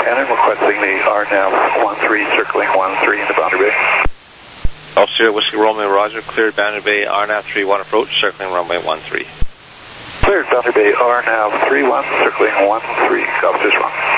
and I'm requesting the RNAV 13 circling 13 into Boundary Bay. Officer Whiskey Romeo, Roger, cleared Boundary Bay, RNAV 31 approach, circling runway 13. Cleared Boundary Bay, RNAV 31 circling 13, officers wrong.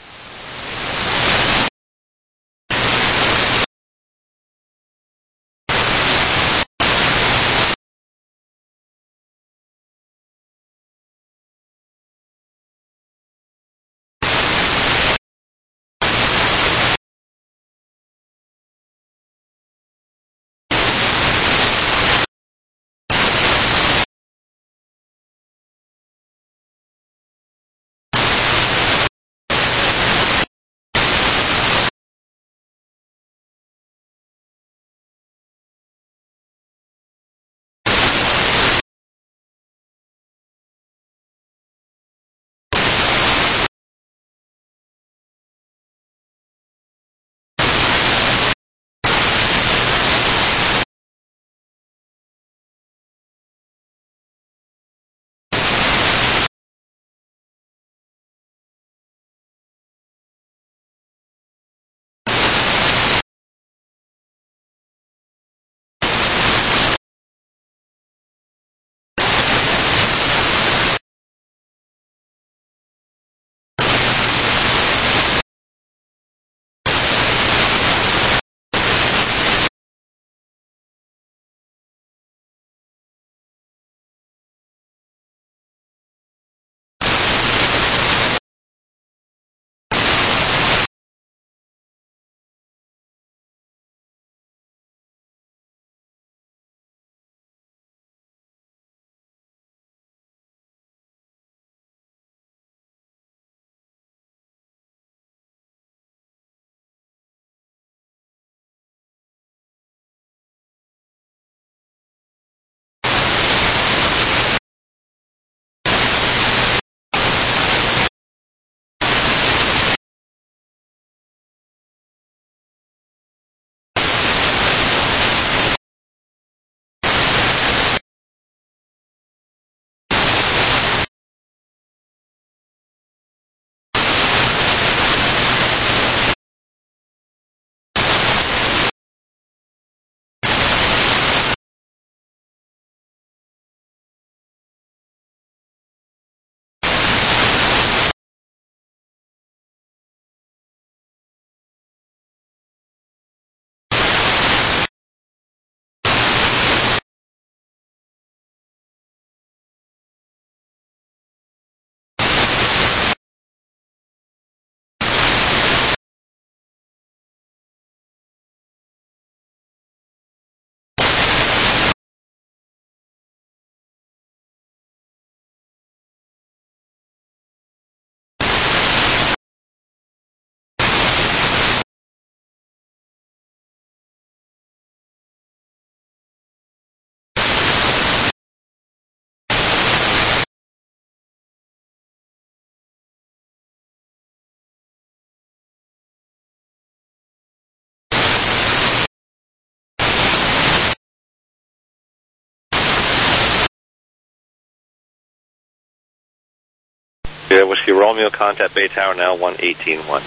Whiskey Romeo, contact Bay Tower now 118.1.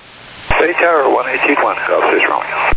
Bay Tower 118.1, officers Romeo.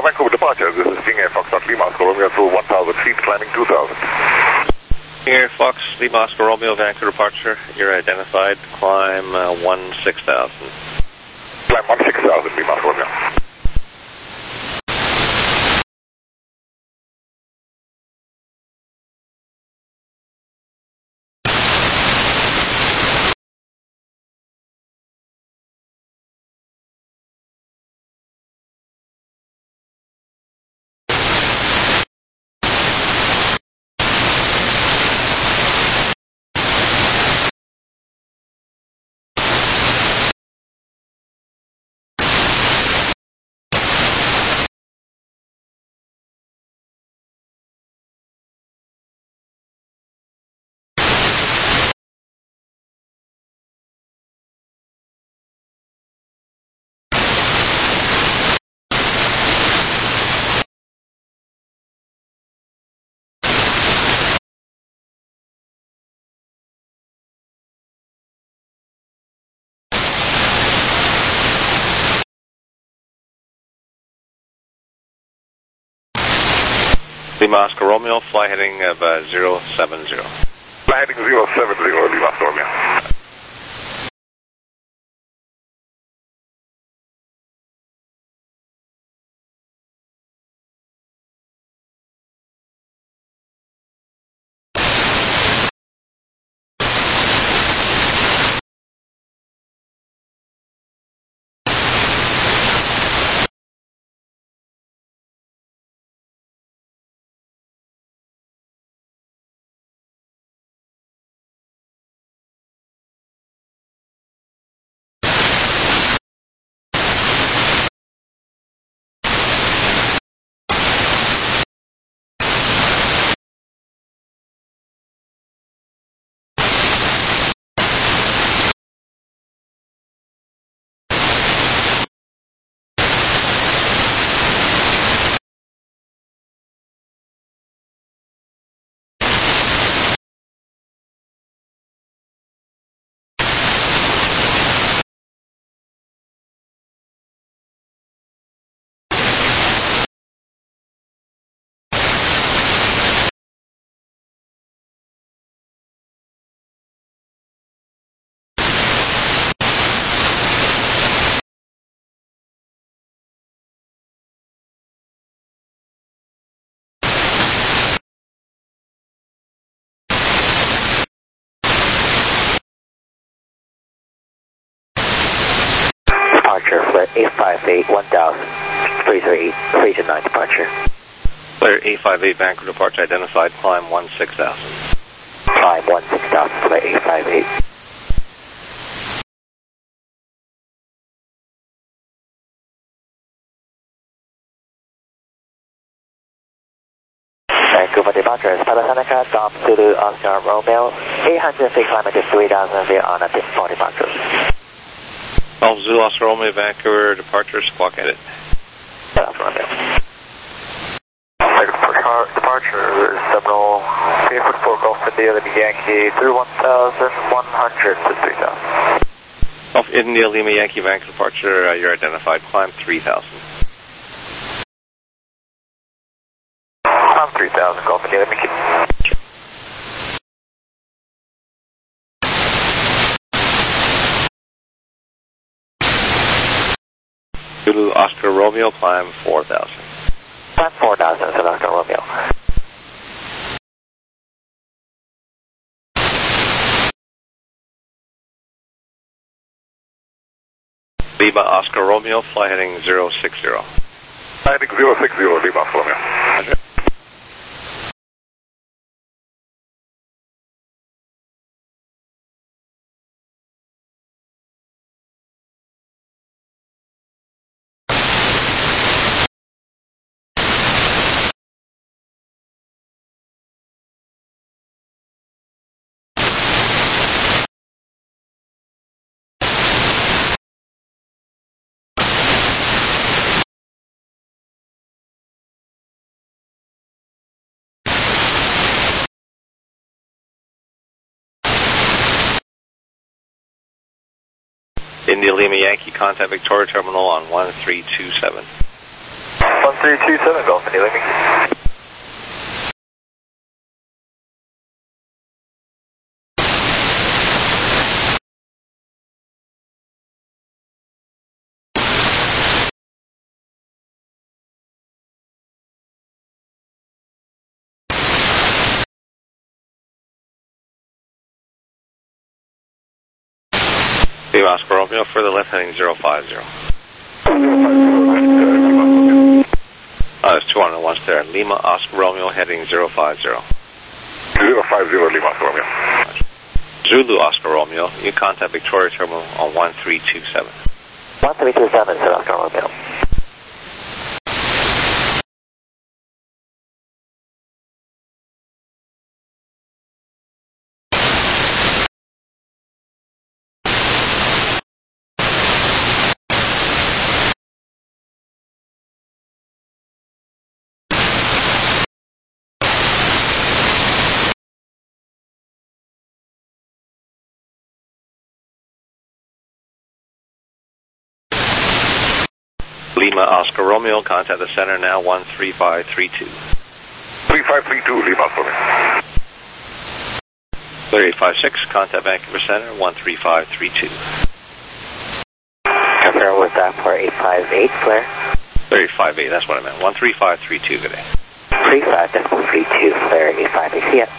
Vancouver departure. This is King Air Foxtrot Lima Oscar Romeo through 1,000 feet, climbing 2,000. King Air Fox Lima Oscar Romeo, Vancouver departure. You're identified. Climb 16,000. Climb 16,000, Lima Oscar Romeo. Lima Oscar Romeo, fly heading of 070. Fly heading 070, Lima Oscar Romeo. Departure, flight 858, 1000, 338, 329 departure. Player 858, Vancouver departure identified. Climb 16,000. Climb 16,000, flight 858. Vancouver departure is Palo Seneca, Dom Zulu Oscar Romeo, 800 feet climbing to 3,000 via on a 4 departure. Golf Zulu Oscar Romeo, Vancouver departure, squawk headed. Oscar Romeo. Departure, Seminole, 3-4 Golf India, Lima Yankee, through 1,100 to 3,000. Golf India, Lima Yankee, Vancouver departure, you're identified. Climb 3,000. Climb 3,000, Golf India, Lima Yankee. Zulu Oscar Romeo, climb 4,000. Climb 4,000, Zulu Oscar Romeo. Lima Oscar Romeo, fly heading 060. Fly heading 060, Lima Oscar Romeo. Roger. India Lima Yankee, contact Victoria Terminal on 1327. 1327 Golf India leaving. Lima Oscar Romeo, further left heading 050. There's 2 on the ones there. Lima Oscar Romeo heading 050. 050 Lima Oscar Romeo. Zulu Oscar Romeo, you contact Victoria Terminal on 1327. 1327, Zulu Oscar Romeo. Lima Oscar Romeo, contact the center now 13532. 3532 Lima Oscar Romeo. 3856, contact Vancouver Center 13532. Confirm with that for 858, Flare. 3858, that's what I meant. 13532, good day. 3532, Flare 858, see ya.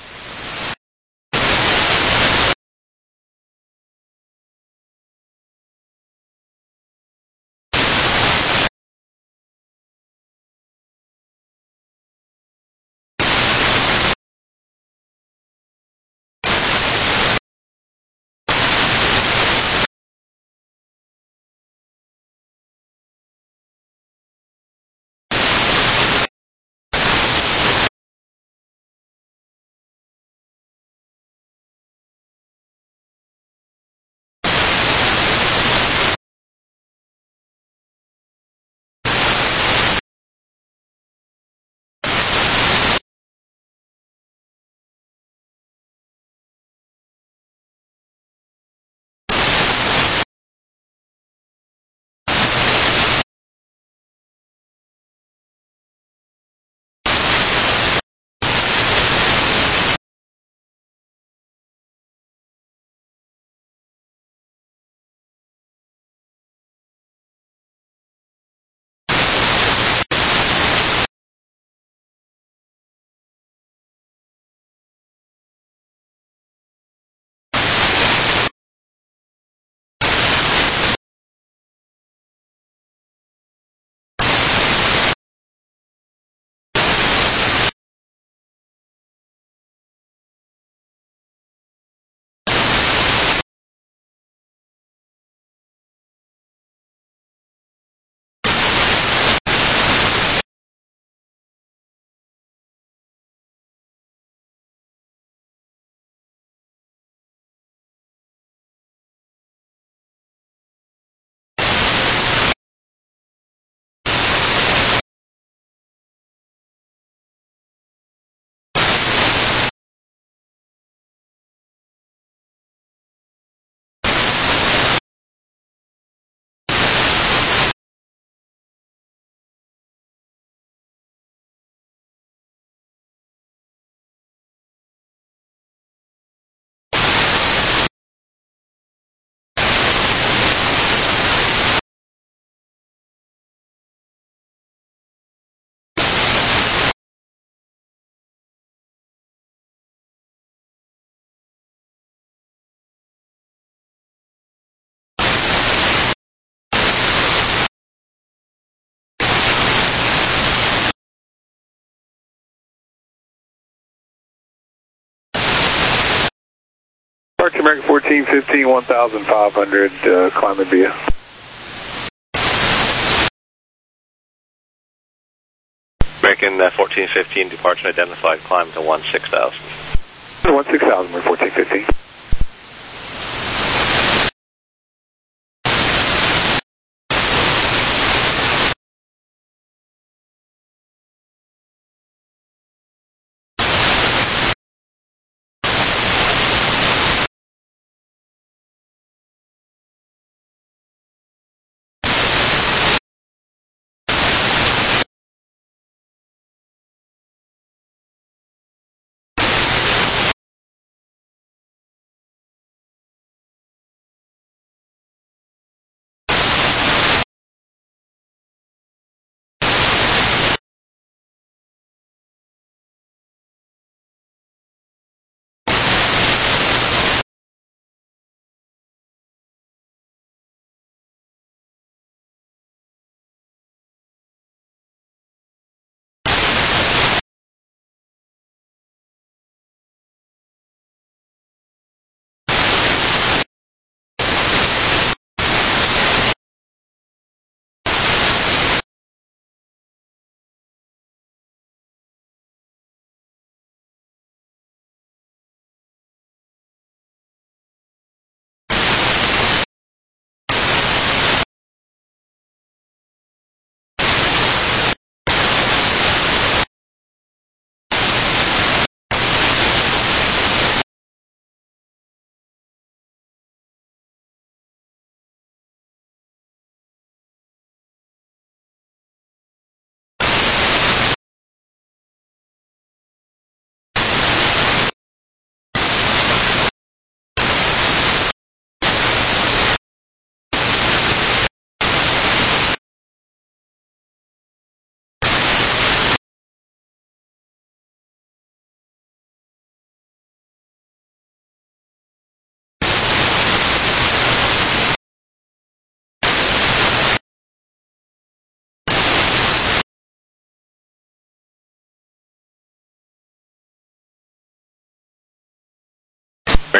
Departure American 1415, 1500, climbing via. American 1415, departure identified, climb to 16,000. 16,000, we're 1415.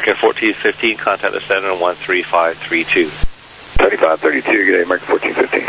American 1415, contact the center on 13532. 3532, good day, American 1415.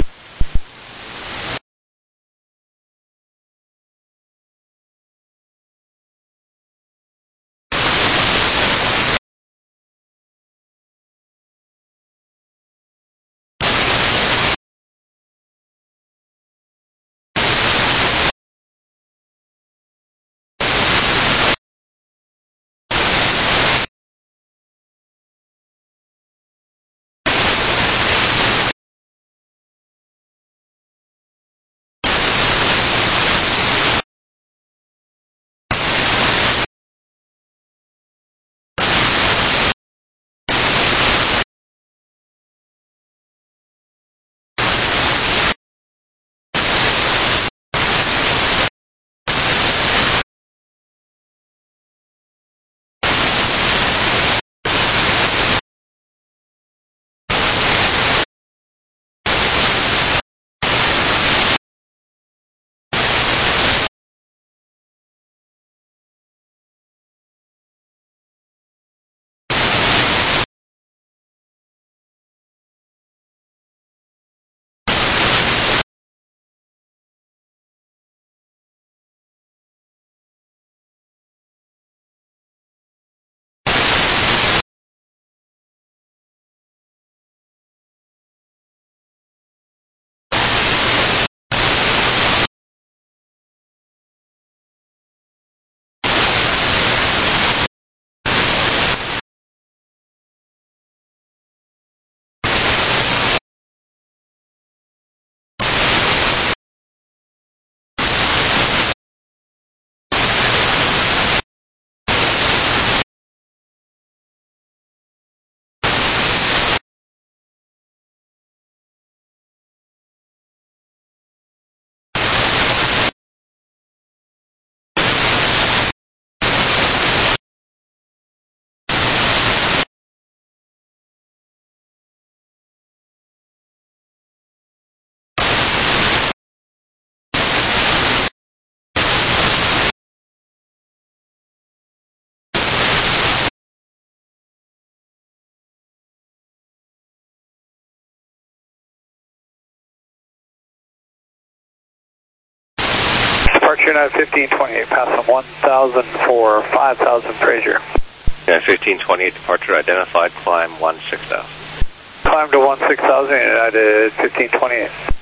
Departure United 1528, pass on 1000 for 5000 Fraser. Yeah, 1528 departure identified, climb 16,000. Climb to 16,000, United 1528.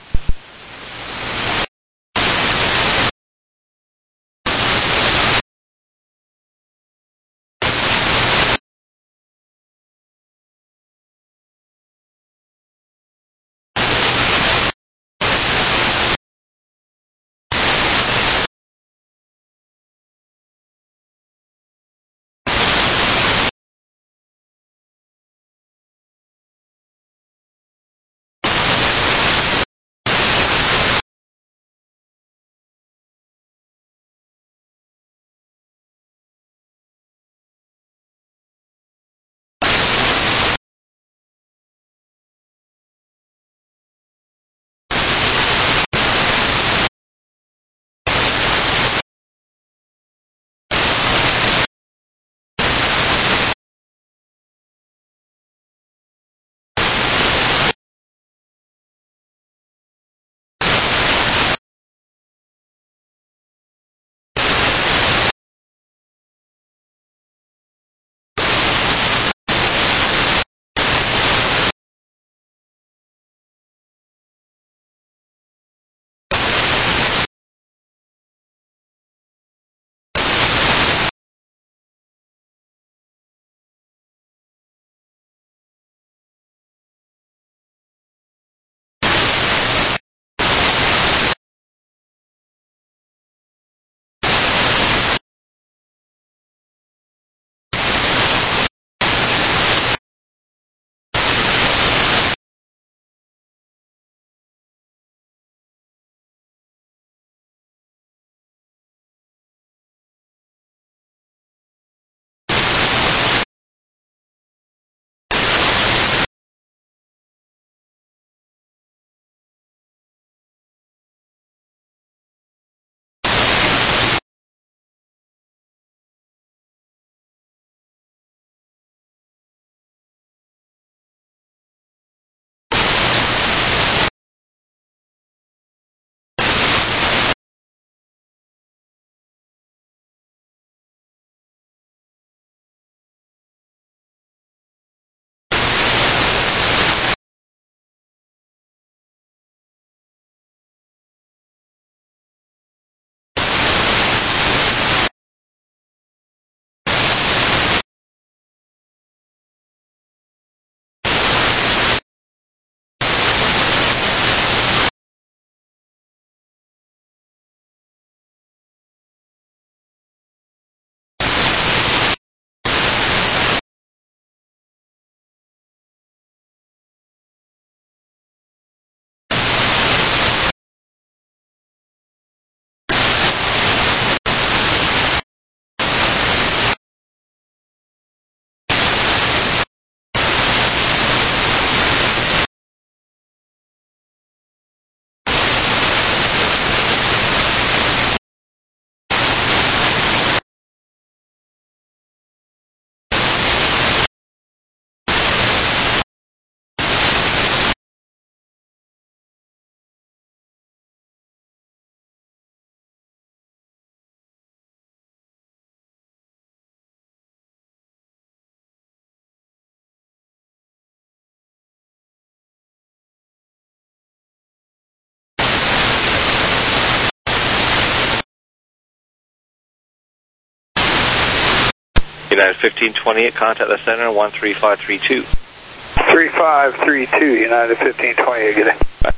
United 1528, contact the center 13532. 3532, United 1528, good day. Bye.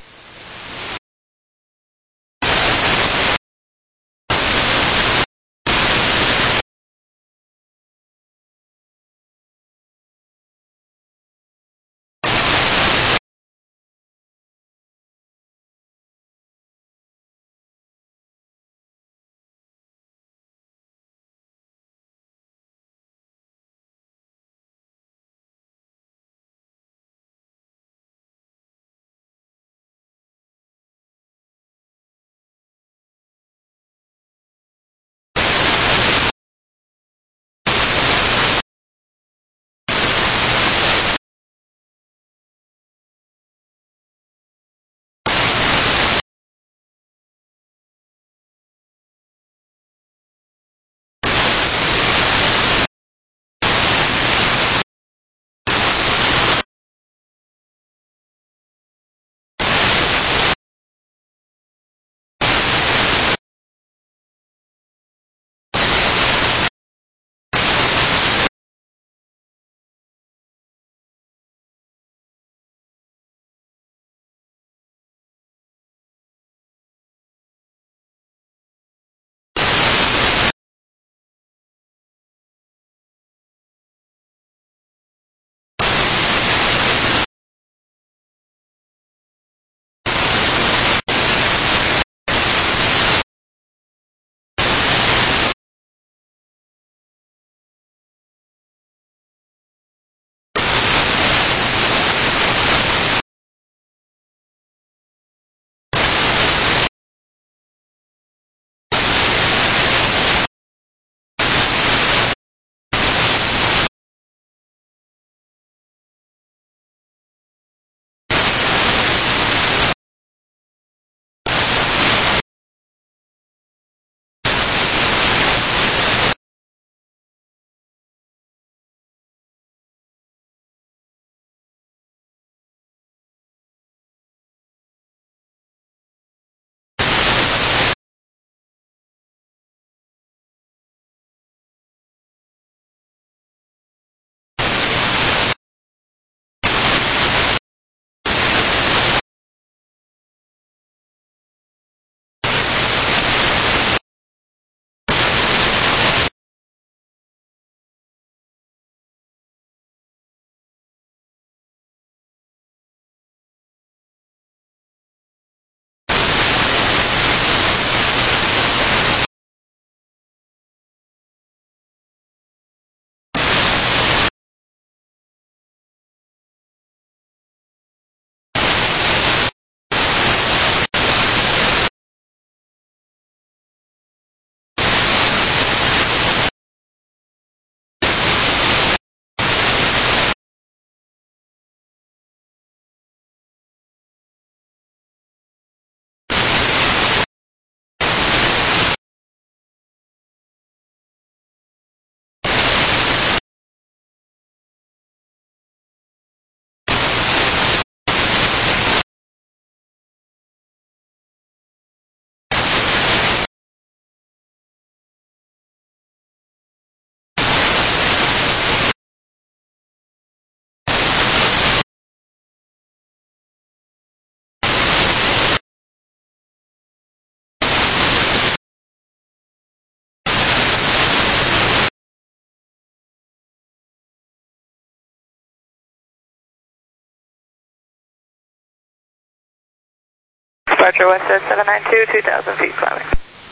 Departure Westjet 792, 2,000 feet climbing.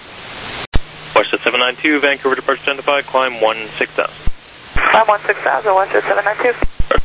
Westjet 792, Vancouver departure identified, climb 16,000. Climb 16,000, Westjet 792.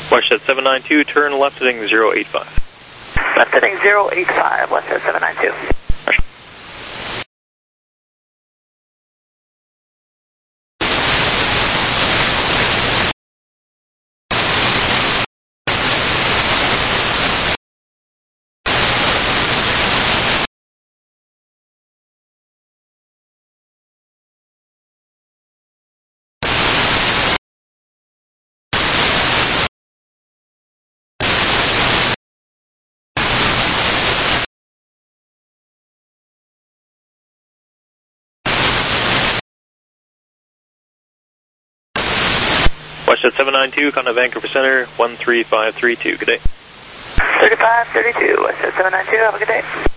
Westjet 792, turn left heading 085. Left heading 085, Westjet 792. Westjet 792, contact Vancouver Center, 13532. Good day. 3532, Westjet 792, have a good day.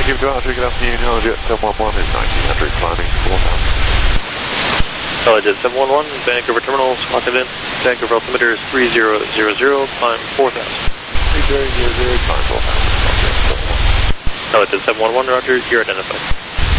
Give departure, good afternoon, hello, Jet 711 is 1900 climbing 4000. Hello, Jet 711, Vancouver Terminals, locked in. Vancouver altimeter is 3000, climb 4000. 3000, climb 4000. Hello, Jet 711, roger, you're identified.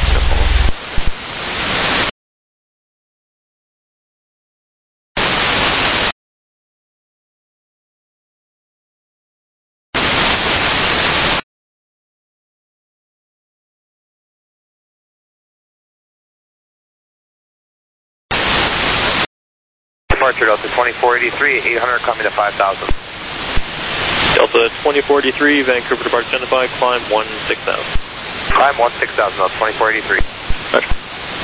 Departure Delta 2483, 800 coming to 5000. Delta 2483, Vancouver departure identified, climb 16,000. Climb 16,000, Delta 2483. Roger.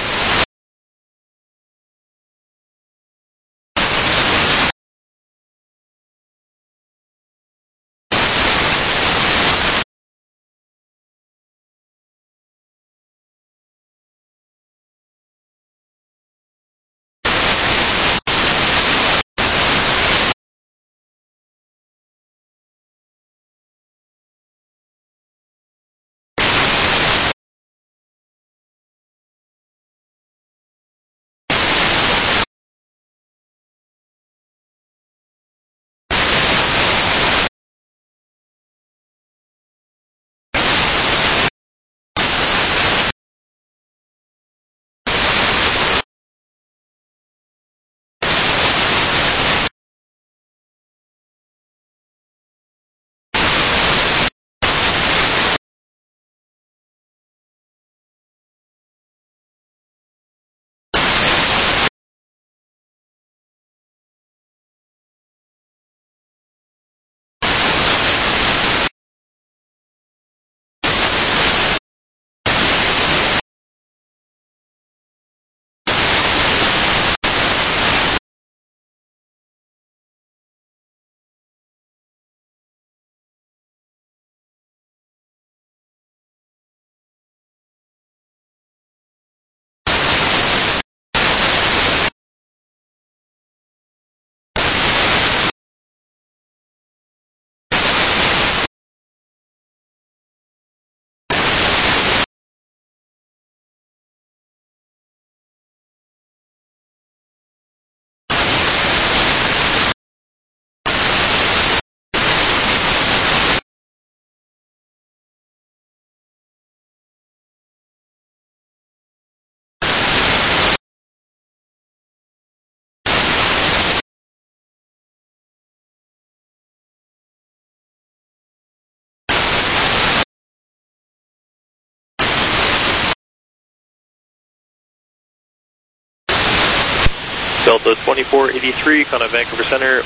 Delta 2483, contact Vancouver Center,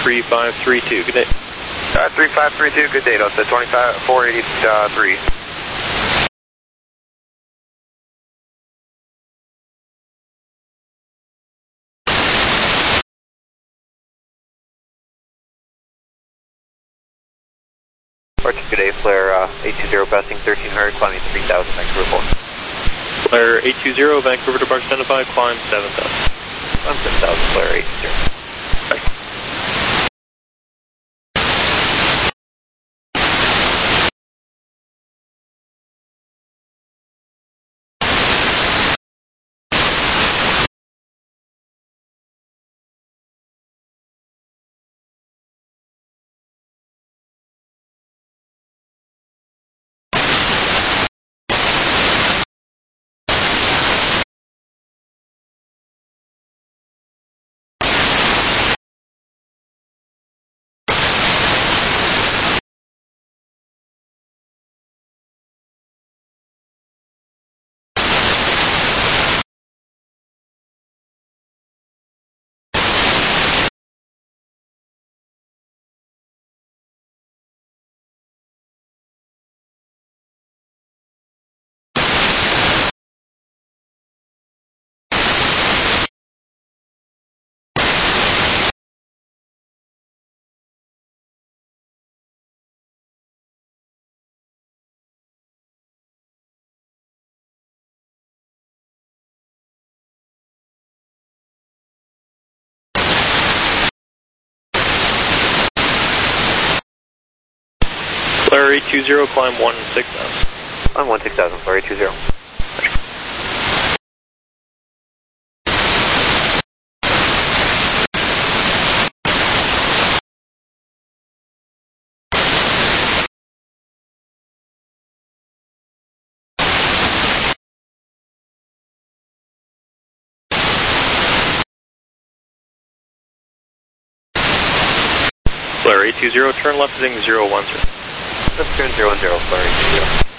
13532. Good day. 3532, good day, Delta 2483. Good day, Flare 820, passing 1300, climbing 3000, Vancouver 4. Flare 820, Vancouver departure identified, climb 7000. I'm 7000, Flare 820. Flare 820, climb 16,000. On 16,000, Flurry 20. Flare 820, turn left heading 010. Let's turn 010, Flare 80.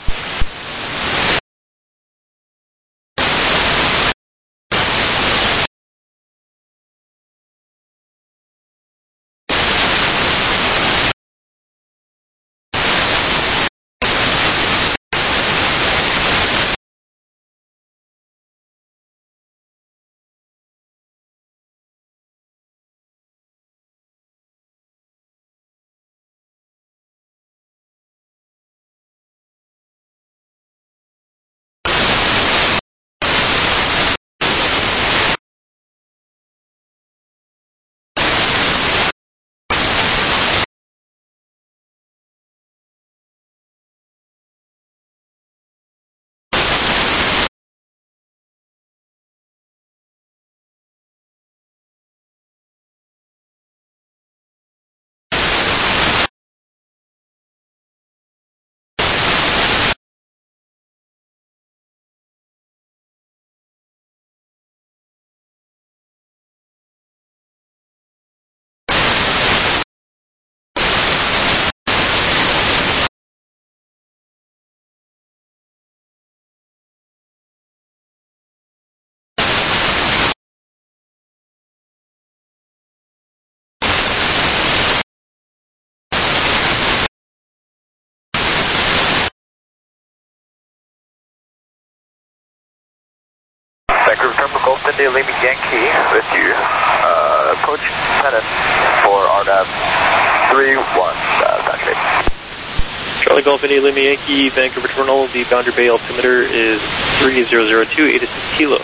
Vancouver Terminal, Golf India Lima Yankee with you. Approach center for RNAV 31, Saturday. Charlie Golf India Lima Yankee, Vancouver Terminal, the boundary bay altimeter is 3002, 86 kilo.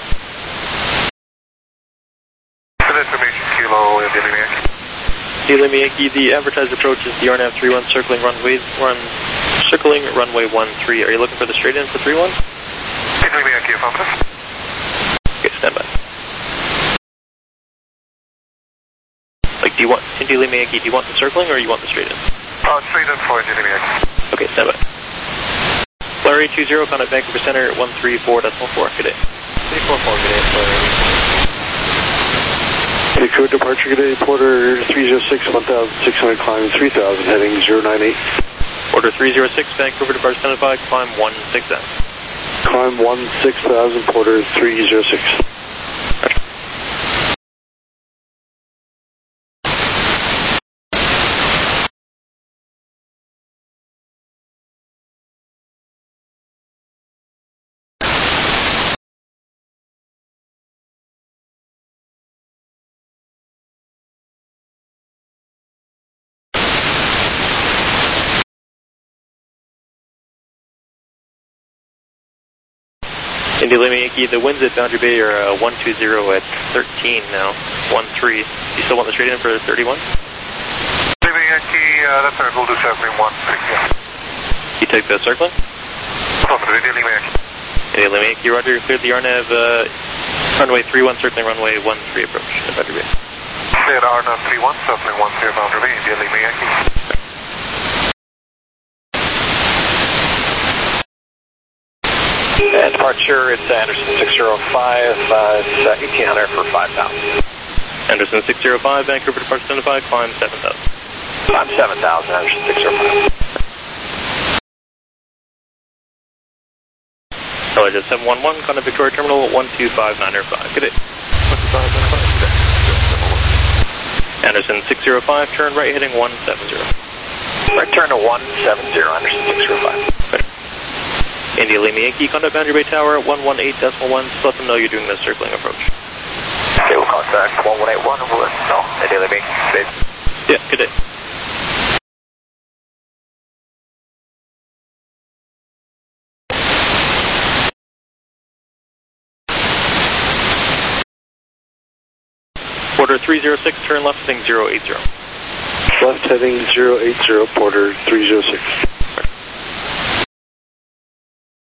Information, Kilo, India Lima Yankee. India Lima Yankee, the advertised approach is the RNAV 31 circling runway 13. Are you looking for the straight in for 31? India Lima Yankee, affirmative. Okay, stand by. Like, do you want India Lima Yankee, do you want the circling or you want the straight in? Straight in for India Lima Yankee. Okay, stand by. Flare 820, contact Vancouver Center, 134.4. Good day. 344, good day, Flurry. Vancouver departure, good day, Porter 306, 1,600, climbing 3,000, heading 098. Order 306, Vancouver departure identified, climb 16,000. Climb 16,000, Porter 306. India Lima Yankee, the winds at Boundary Bay are 120 at 13 now, 13. You still want the straight in for 31? Lima Yankee, that's right, we'll do 713, yeah. You take the circling? Affirmative, India Lima Yankee. India Lima Yankee, roger, cleared the RNAV, runway 31, circling runway 13 approach at Boundary Bay. Cleared RNAV 31, circling 13 Boundary Bay, India Lima Yankee. And departure, it's Anderson 605, 1800 for 5,000. Anderson 605, Vancouver departure identified, climb 7,000. Climb 7,000, Anderson 605. Hello, just 711, contact Victoria Terminal, 125.905. Good day. Anderson 605, turn right heading 170. Right turn to 170, Anderson 605. India Lima Yankee, contact Boundary Bay Tower at 118.1. Just let them know you're doing the circling approach. Okay, we'll contact 1181 and we'll let them know. India Lima Yankee. Yeah, good day. Porter 306, turn left heading 080. Left heading 080, Porter 306.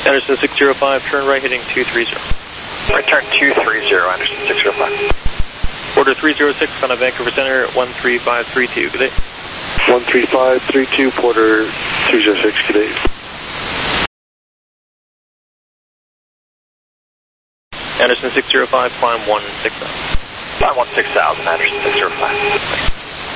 Anderson 605, turn right heading 230. Return 230, Anderson 605. Order 306 on a Vancouver Center, 13532, good day. 13532, Porter 306, good day. Anderson 605, climb 16000. Climb 16000, Anderson 605.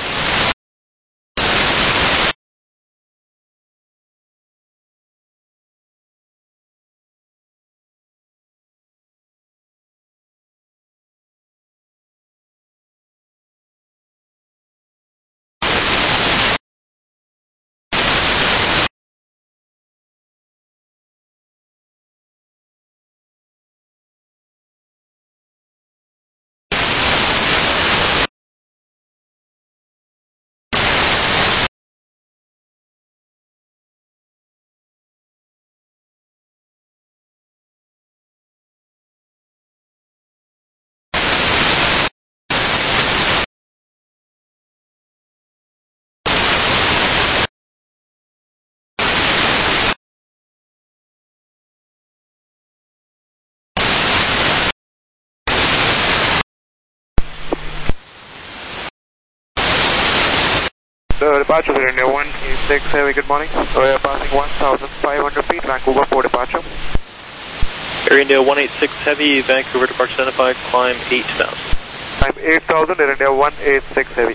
Departure for India 186 Heavy, good morning. We are passing 1,500 feet, Vancouver for departure. Air India 186 Heavy, Vancouver departure identified, climb 8000. Climb 8000, Air India 186 Heavy.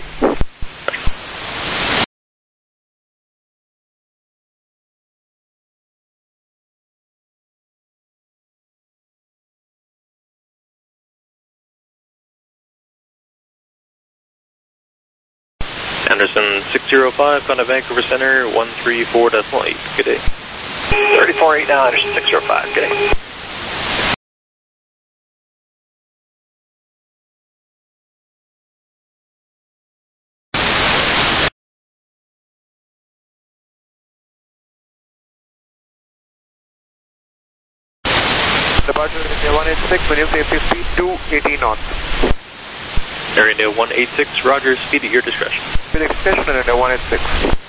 Anderson 605, on a Vancouver Center, 134.8, good day. 34.8 now, Anderson 605, good day. Departure India 186, minimum safety speed 280 knots. Air India 186, roger, speed at your discretion. Speed extension India 186.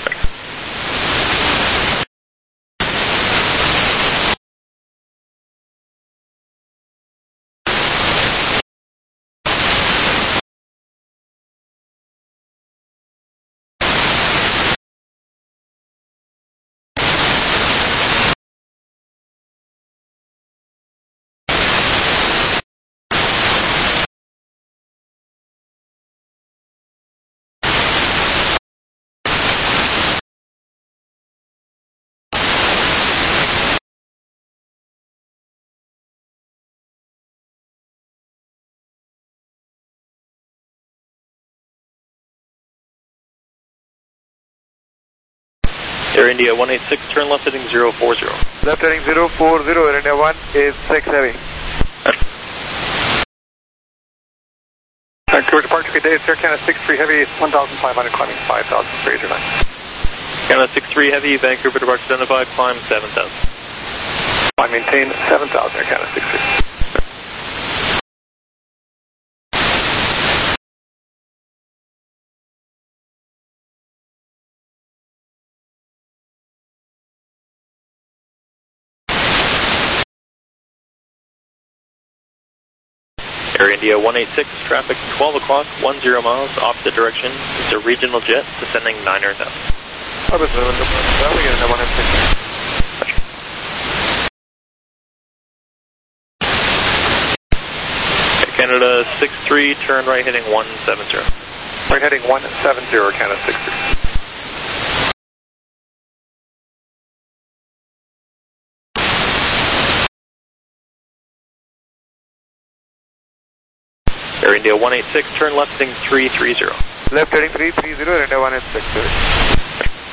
Air India 186, turn left heading 040. Left heading 040, Air India 186 Heavy. Vancouver departure, good day, Air Canada 63 Heavy, 1,500, climbing 5,000, 389. Canada 63 Heavy, Vancouver departure identified, climb 7000. I maintain 7,000, Air Canada 63. Air India 186, traffic 12 o'clock, 10 miles, opposite direction. It's a regional jet, descending 900,000. Traffic India 186. Canada 63, turn right heading 170. Right heading 170, Canada 63. Air India 186, turn left heading 330. Left heading 330, Air India 186.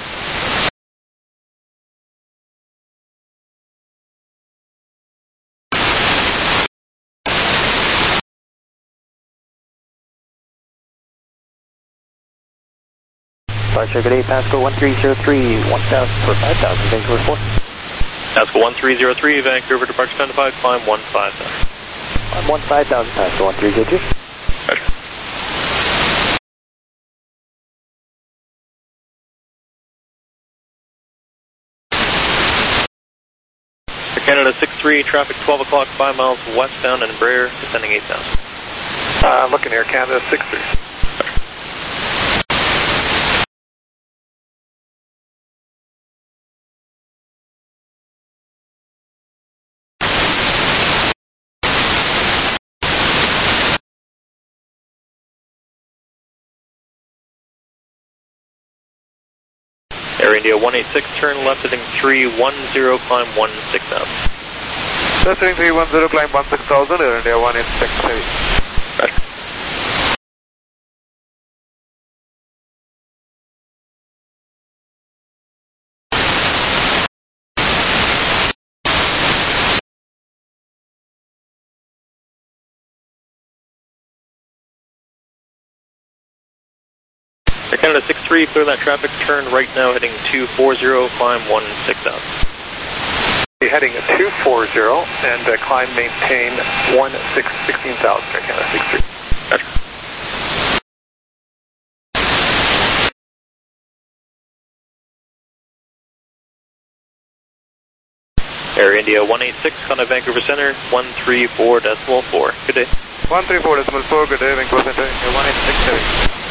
Departure, good day, Pascal 1303, 1000 for 5,000, Vancouver 4. Pascal 1303, Vancouver departure identified, climb 15000. I'm 15,000, Pascal 1302. Roger. Air Canada 63, traffic 12 o'clock, 5 miles westbound and Embraer, descending 8,000. Looking Air Canada 63. Air India 186, turn left heading 310, climb 16,000. That's heading 310, climb 16,000, Air India 186 heavy. Roger. Air Canada 63, clear that traffic, turn right now heading 240, climb 16,000. Heading 240 and climb maintain 16,000, Air Canada 63. Roger. Air India 186, Contact Vancouver Center, 134.4. Good day. 134.4, good day, Vancouver Center, Air 186 heavy.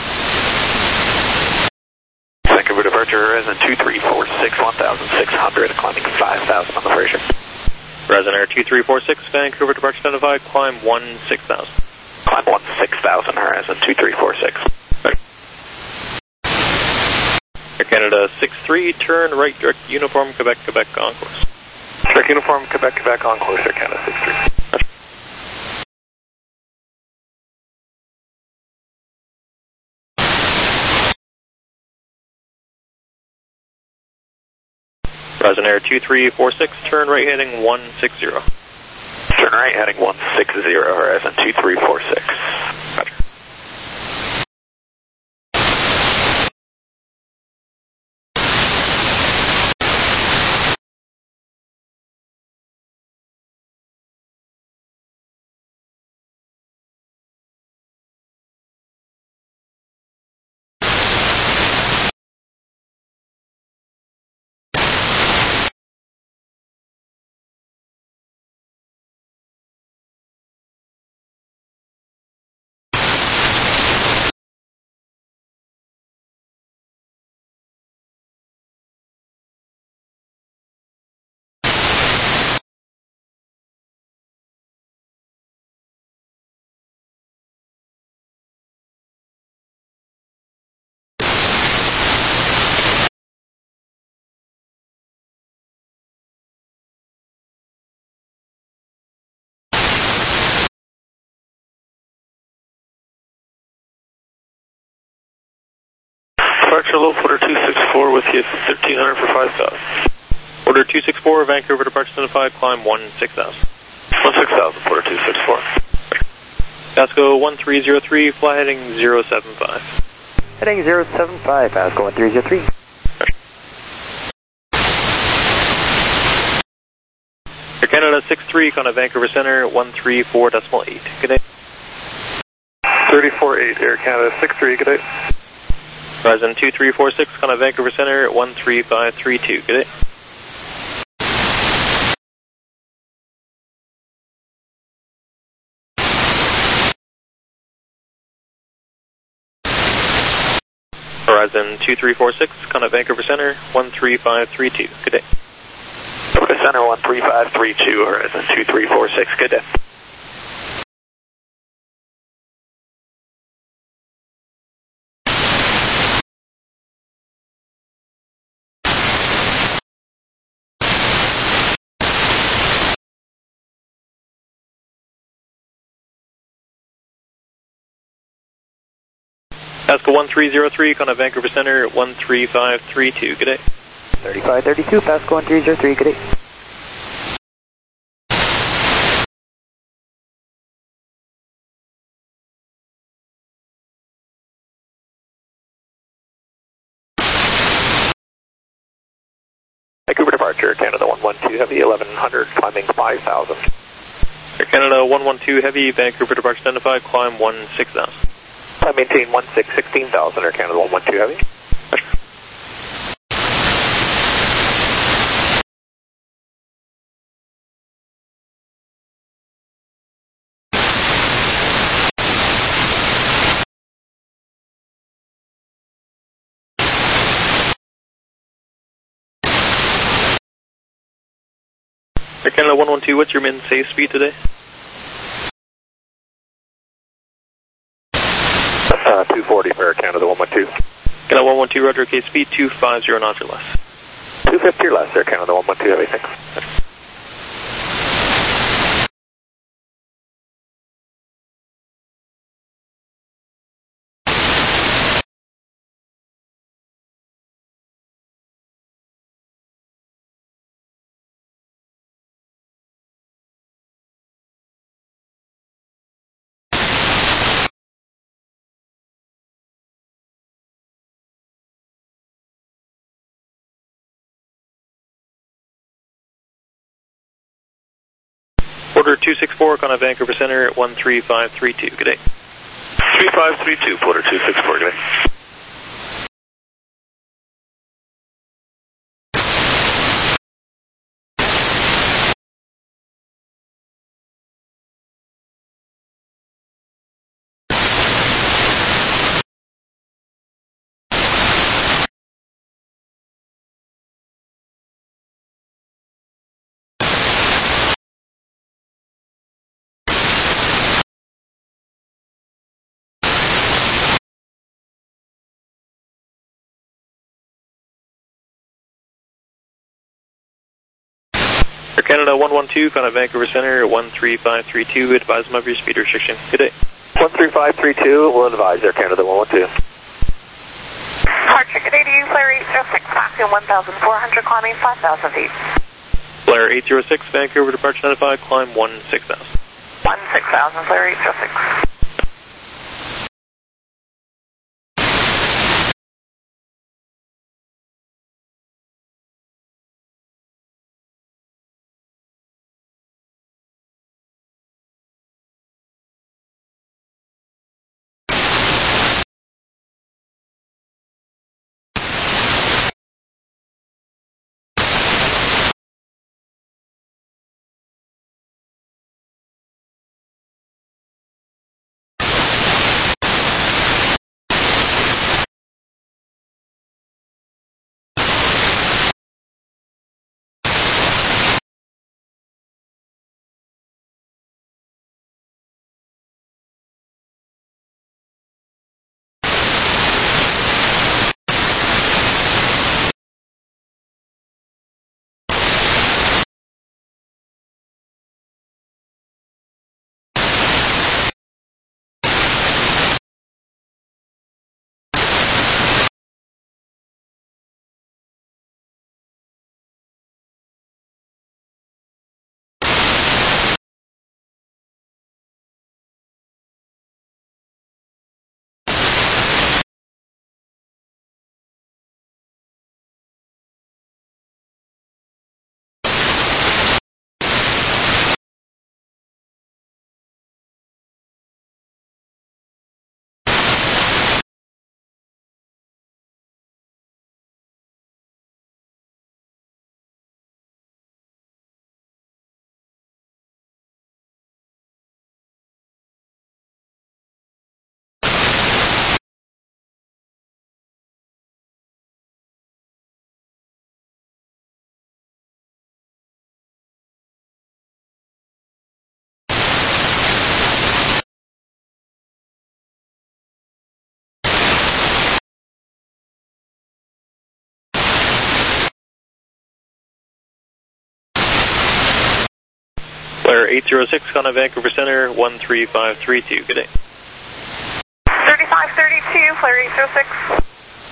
Vancouver departure, Horizon 2346, 1,600, climbing 5,000 on the Fraser. Horizon Air 2346, Vancouver departure identified, climb 16,000. Climb 16,000, Horizon 2346. Air Canada 63, turn right, direct uniform, Quebec, Quebec, on course. Direct uniform, Quebec, Quebec, on course, Air Canada 63. Horizon Air 2346, turn right heading 160. Turn right heading 160, Horizon 2346. Roger. Departure low, order 264 with you, 1,300 for 5,000. Order 264, Vancouver departure identified, climb 16,000. 16,000, order 264. Pasco 1303, fly heading 075. Heading 075, Pasco 1303. Air Canada 63, Contact Vancouver Center, 134.8. Good day. 34.8, Air Canada 63, good day. Horizon 2346, Contact Vancouver Center, 13532. Good day. Horizon 2346, Contact Vancouver Center, 13532. Good day. Vancouver Center 13532, Horizon 2346, good day. Pasco 1303, Contact Vancouver Center, 13532. Good day. 3532, Pasco 1303, good day. Vancouver departure, Canada 112 Heavy, 1100, climbing 5,000. Air Canada 112 Heavy, Vancouver departure identified, climb 16,000. I maintain 16,000, Air Canada 112 Heavy. Air Canada 112, what's your min safe speed today? 240 for Air Canada 112. Canada 112, roger, okay, speed 250 knots or less. 250 or less, Air Canada 112, heavy, thanks. Order 264, Con Vancouver Center, 13532, good day. 3532, Porter 264, good day. Air Canada 112, Con Vancouver Center, 13532, advise them of your speed restriction, good day. 13532, will advise Air Canada 112. Departure, good day to you, Flare 806, passing 1,400, climbing 5,000 feet. Flare 806, Vancouver departure identified, climb 16,000. 16,000, Flare 806. Flare 806, Con Vancouver Center, 13532, good day. 3532, Flare 806.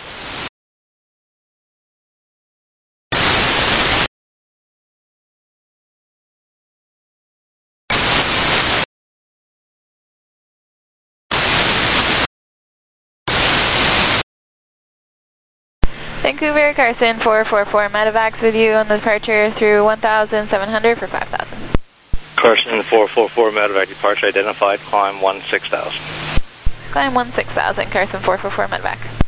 Vancouver, Carson 444 medevacs with you on the departure through 1,700 for 5,000. Carson 444 medevac departure identified, climb 16,000. Climb 16,000, Carson 444 medevac.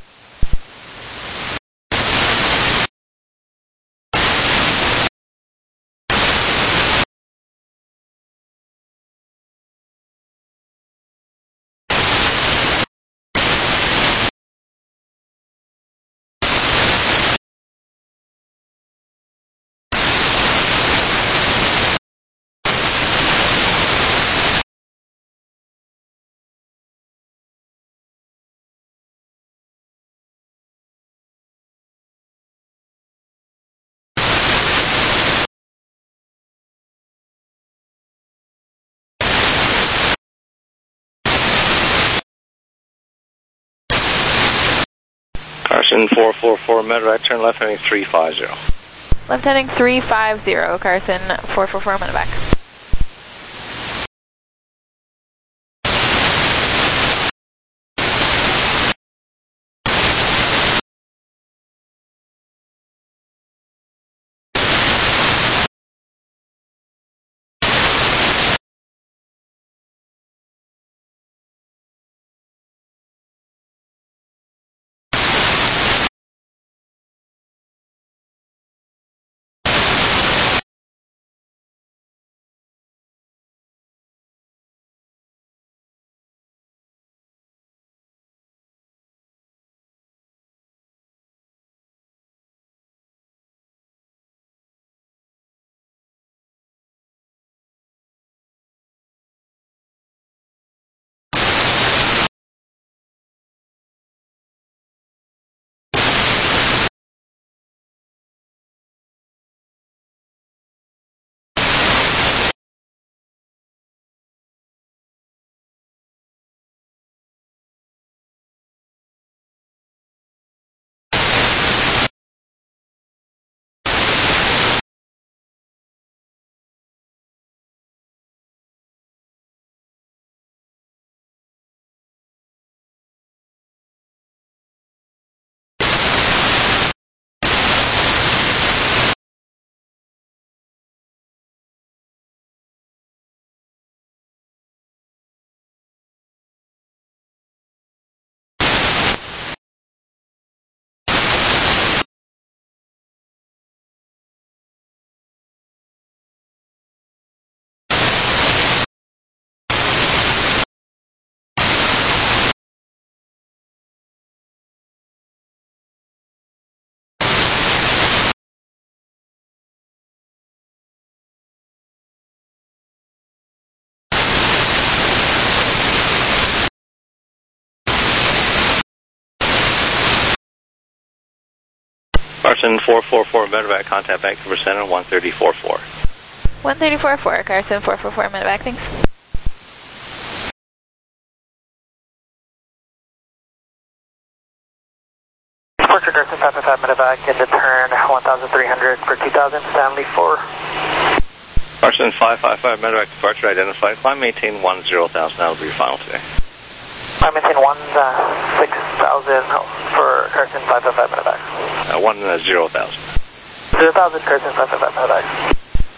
Carson 444 medevac, turn left heading 350. Left heading 350, Carson 444 medevac. Carson 444 medevac, contact Vancouver Center 13044. 13044, Carson 444 medevac, thanks. Departure Carson 555 medevac, into turn 1,300 for 2074. Carson 555 medevac, departure identified. Climb maintain 10,000, that will be your final today. I maintain 16,000 for Carson 555 medevac. 10,000. 0,000 Carson 555 medevac.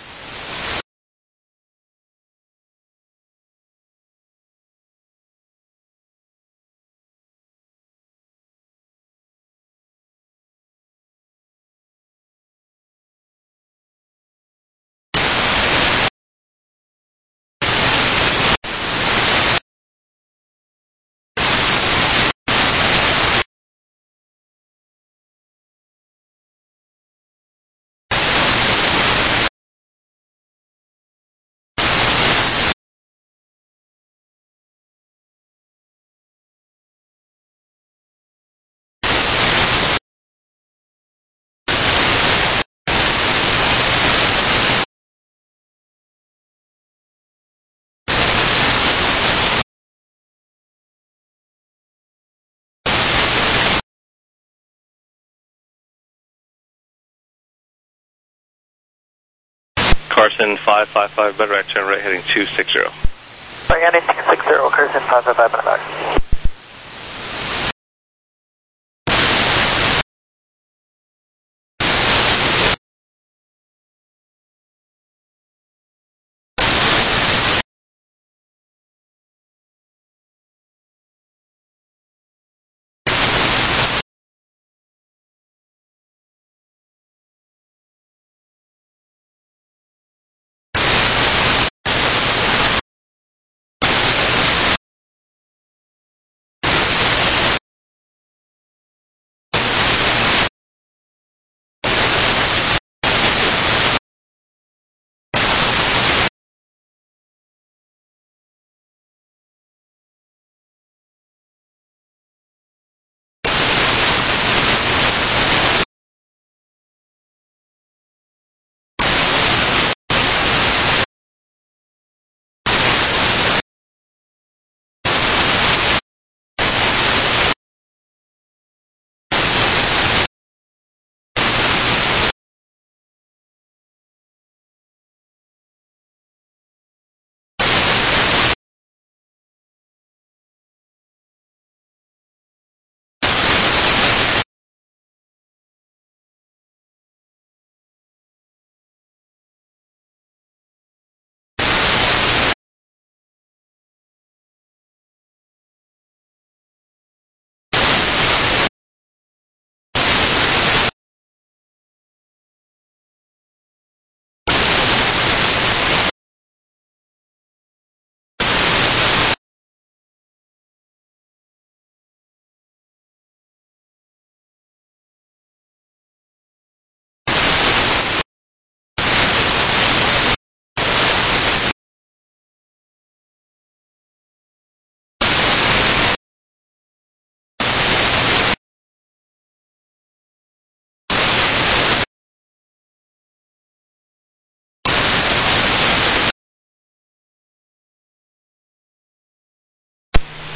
Carson 555 medevac, turn right heading 260. Right heading 260, Carson 555 medevac.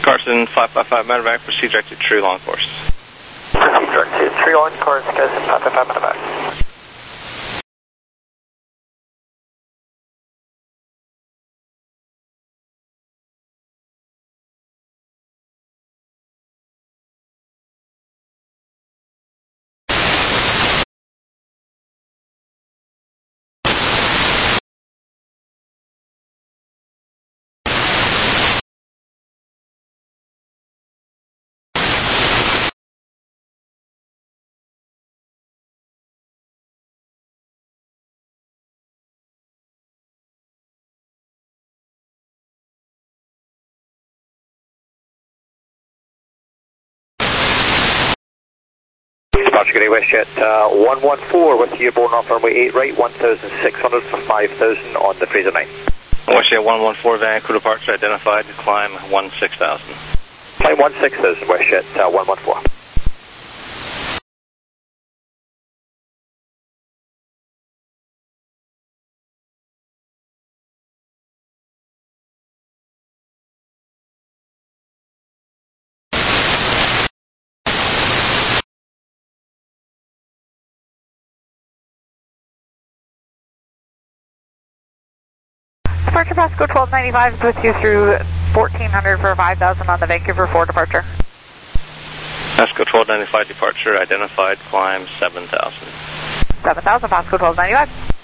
Carson 555 medevac, proceed direct to tree long course. Proceed direct to tree long course, Carson 555 medevac. Departure Gate WestJet 114 with you aboard off runway 8 right, 1,600 for 5,000 on the Fraser 9. WestJet 114 Vancouver departure identified, climb 16,000. Climb 16,000 WestJet 114. Departure Pasco 1295 is with you through 1400 for 5,000 on the Vancouver 4 departure. Pasco 1295 departure identified, climb 7,000. 7,000 Pasco 1295.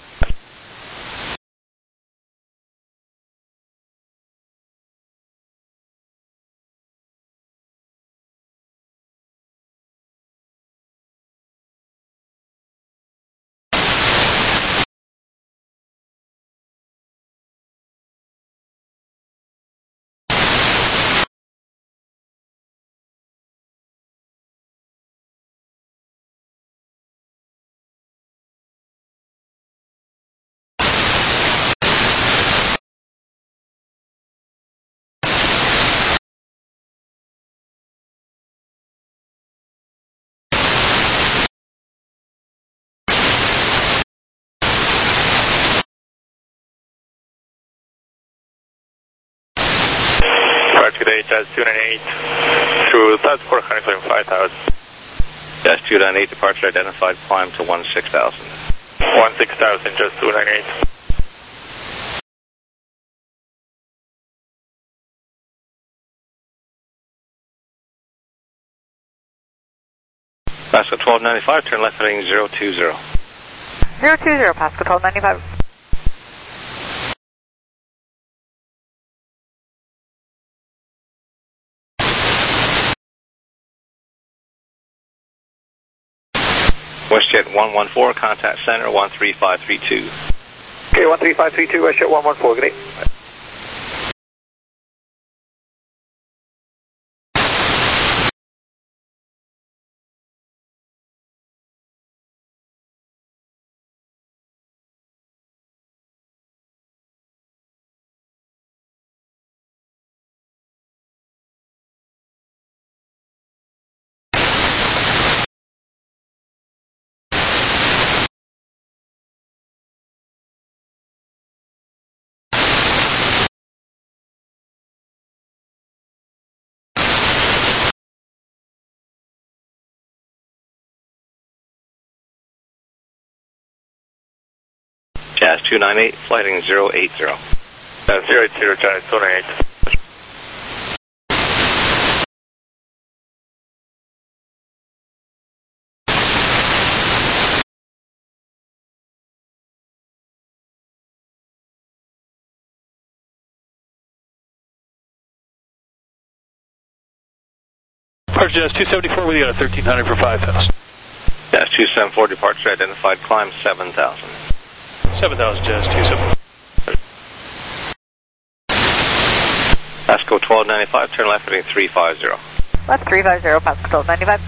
Today, Jazz 298 through South Quarter Honeycomb 5,000. Jazz 298 departure identified, climb to 16,000. 16,000, Jazz 298. Pasco 1295, turn left heading 020. 020 Pasco 1295. WestJet 114, contact center 13532. Okay, 13532, WestJet 114, great. Jazz 298, flighting 080. Jazz 080, Jazz 298. Departure Jazz 274 with you at 1,300 for 5,000. Jazz 274 departure identified, climb 7,000. 7,000 Jazz 274. Pasco 1295, turn left heading 350. Left 350 Pasco 1295.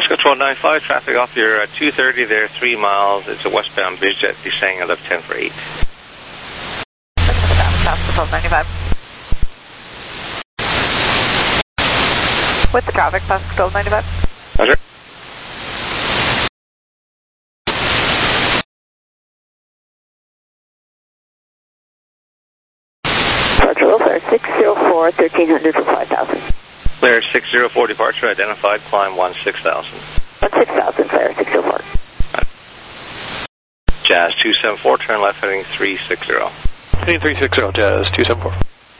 Pasco 1295, traffic off your 230 there, 3 miles. It's a westbound BizJet descending at left 10 for 8. Pasco 1295. With the traffic, Pasco 1295. Roger. Departure Flare 604, 1300 for 5,000. Flare 604, departure identified, climb 16,000. 16,000, Flare 604. Jazz 274, turn left heading 360. Heading 360, Jazz 274.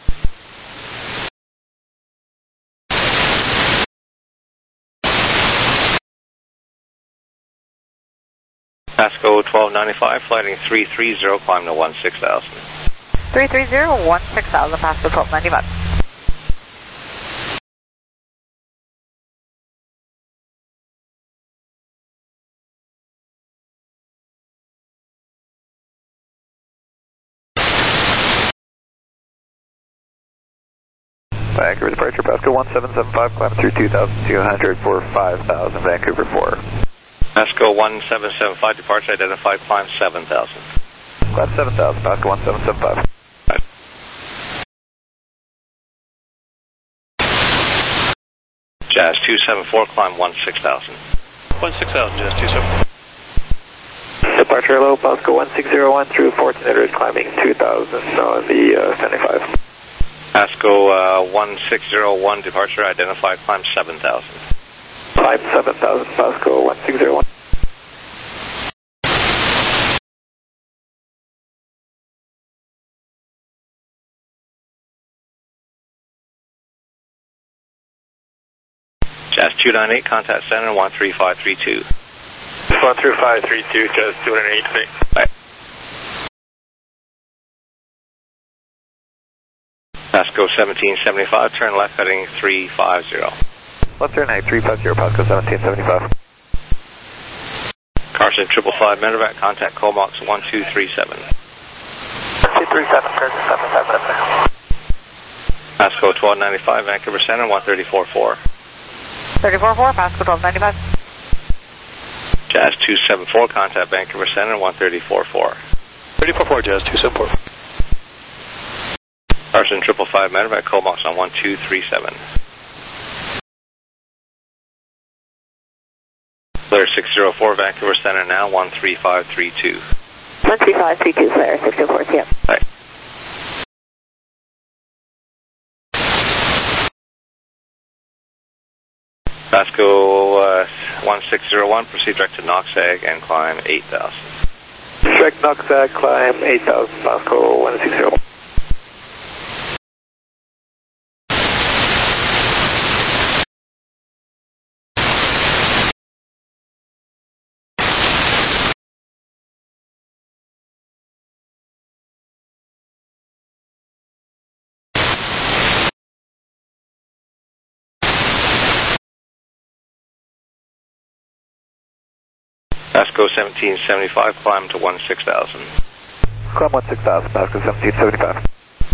Pasco 1295, flighting 330, climb to 16,000. 330, 16,000, Pasco 1295. Vancouver departure, Pasco 1775, climb through 2,200 for 5,000, Vancouver 4. Pasco 1775, departure identified, climb 7,000. Climb 7,000, Pasco 1775. Right. Jazz 274, climb 16,000. 16,000, Jazz 274. Departure hello, Pasco 1601 through 1400, climbing 2,000 on the 75. Pasco 1601, departure identified, climb 7,000. Climb 7,000, Pasco 1601. Jazz 298, contact center 13532. 13532, Jazz 298. Right. Pasco 1775, turn left heading 350. Left turn heading 350, Pasco 1775. Carson 555, medevac, contact Comox 1237. 237, Carson 757. Pasco 1295, Vancouver Center 1344. 344, Pasco 1295. Jazz 274, contact Vancouver Center 1344. 344, Jazz 274. Carson 555, medevac, Comox on 1237. Flare 604, Vancouver Center now 13532. 13532, Flare 604, yep. Right. Pasco 1601, proceed direct to Noxag and climb 8,000. Direct Noxag, climb 8,000, Pasco 1601. Pasco 1775, climb to 16,000. Climb 16,000, Pasco 1775.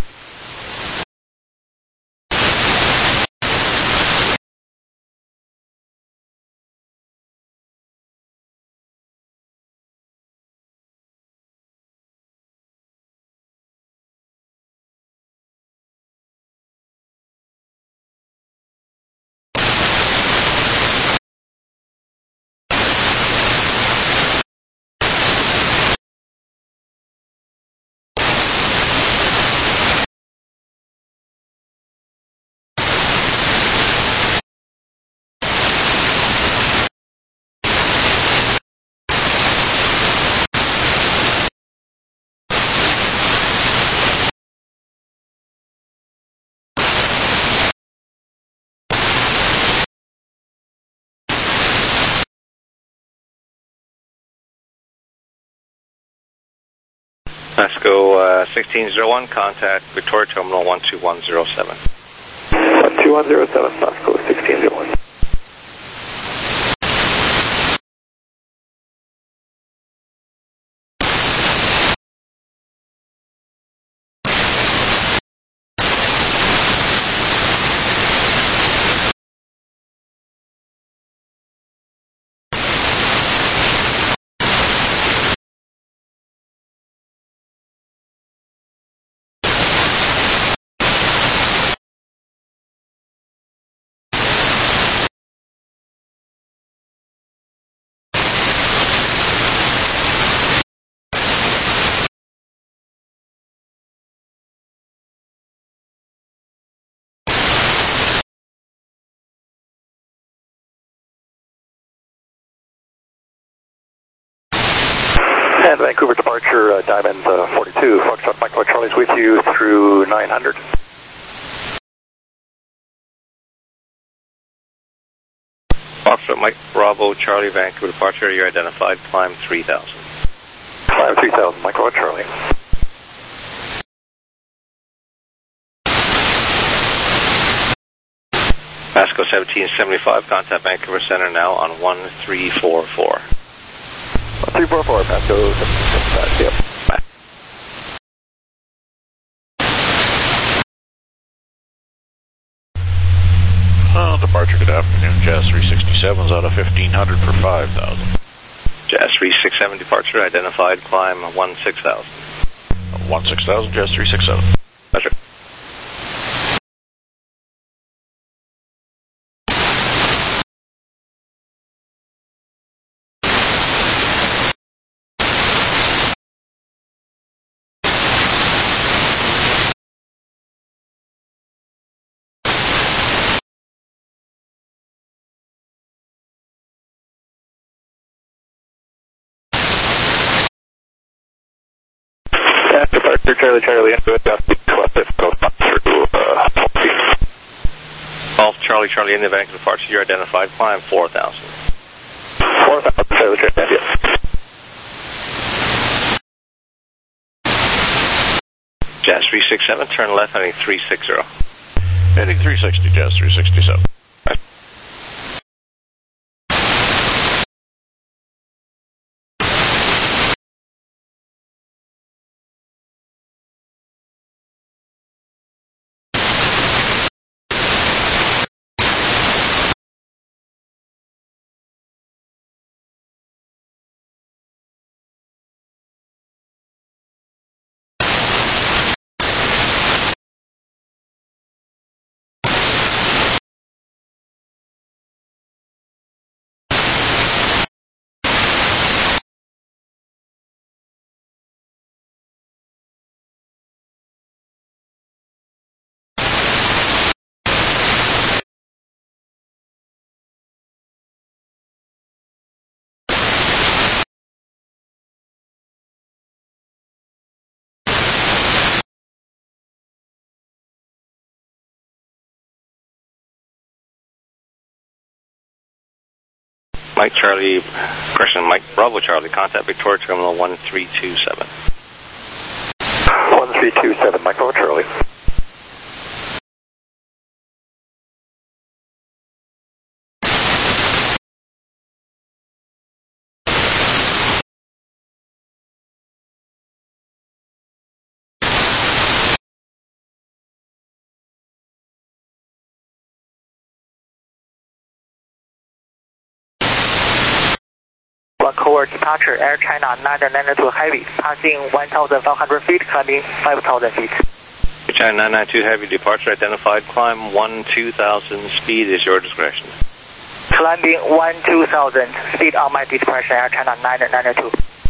Pasco 1601, contact Victoria Terminal 12107. 12107, Pasco 1601. And Vancouver departure, Diamond 42, Foxtrot Mike Charlie's with you through 900. Foxtrot Mike Bravo Charlie Vancouver departure, you're identified, climb 3000. Climb 3000, Mike Bravo Charlie. Pasco 1775, contact Vancouver Center now on 1344. 344, Pasco 1775, yep. Departure, good afternoon. Jazz 367's out of 1500 for 5000. Jazz 367 departure, identified, climb 16,000. 16,000, Jazz 367. Roger. Departure Charlie, into it, Golf Charlie, India Vancouver departure, you're identified, climb 4,000. 4,000, Charlie, India. Jazz 367, turn left, heading 360. Heading 360, Jazz 367. Mike Charlie, correction, Mike Bravo Charlie, contact Victoria Terminal 1327. 1327, Mike Bravo Charlie. Vancouver departure, Air China 992 Heavy, passing 1,500 feet, climbing 5,000 feet. China 992 Heavy departure, identified, climb 12,000, speed is your discretion. Climbing 12,000, speed on my discretion, Air China 992.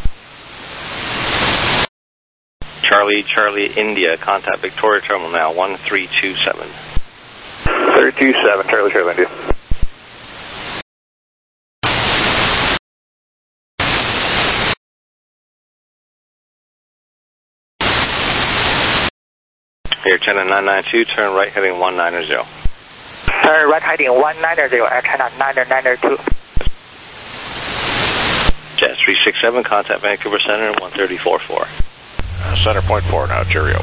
Charlie, India, contact Victoria Terminal now, 1327. 327, Charlie, India. Here, China 992, turn right heading 190. Turn right heading 190, Air China 992. Jazz 367, contact Vancouver Center 1344. Center point 4 now, cheerio.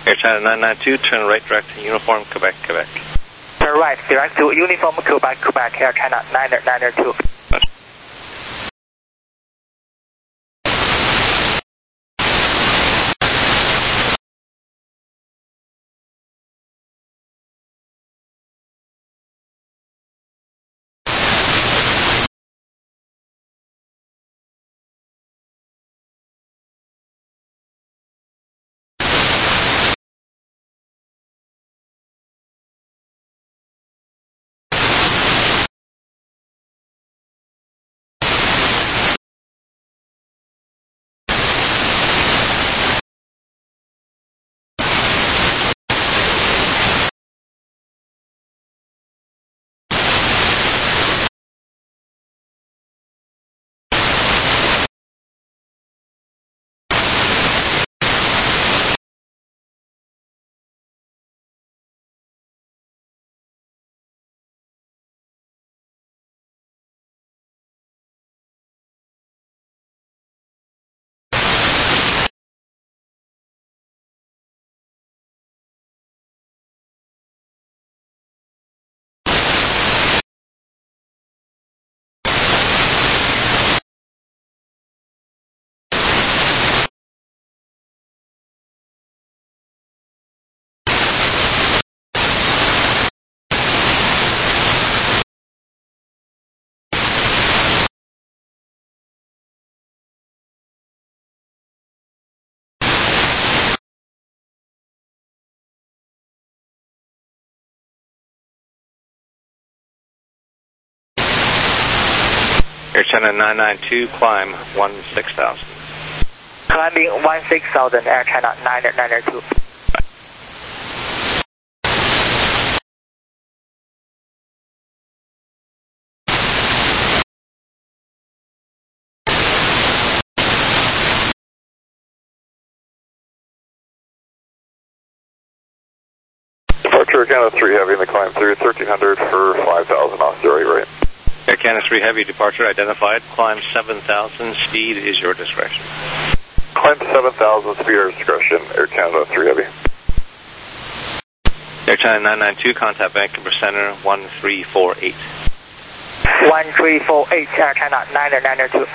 Air China 992, turn right direct to Uniform, Quebec, Quebec. Turn right, direct to Uniform, Quebec, Quebec, Air China 992. Air China 992, climb 16,000. Climbing 16,000, Air China 992. Departure Canada 3 Heavy in the climb through 1300 for 5,000 off the right. Air Canada 3 Heavy, departure identified, climb 7,000, speed is your discretion. Climb 7,000, speed at discretion, Air Canada 3 Heavy. Air China 992, contact Vancouver Center 1348. 1348, Air China 992.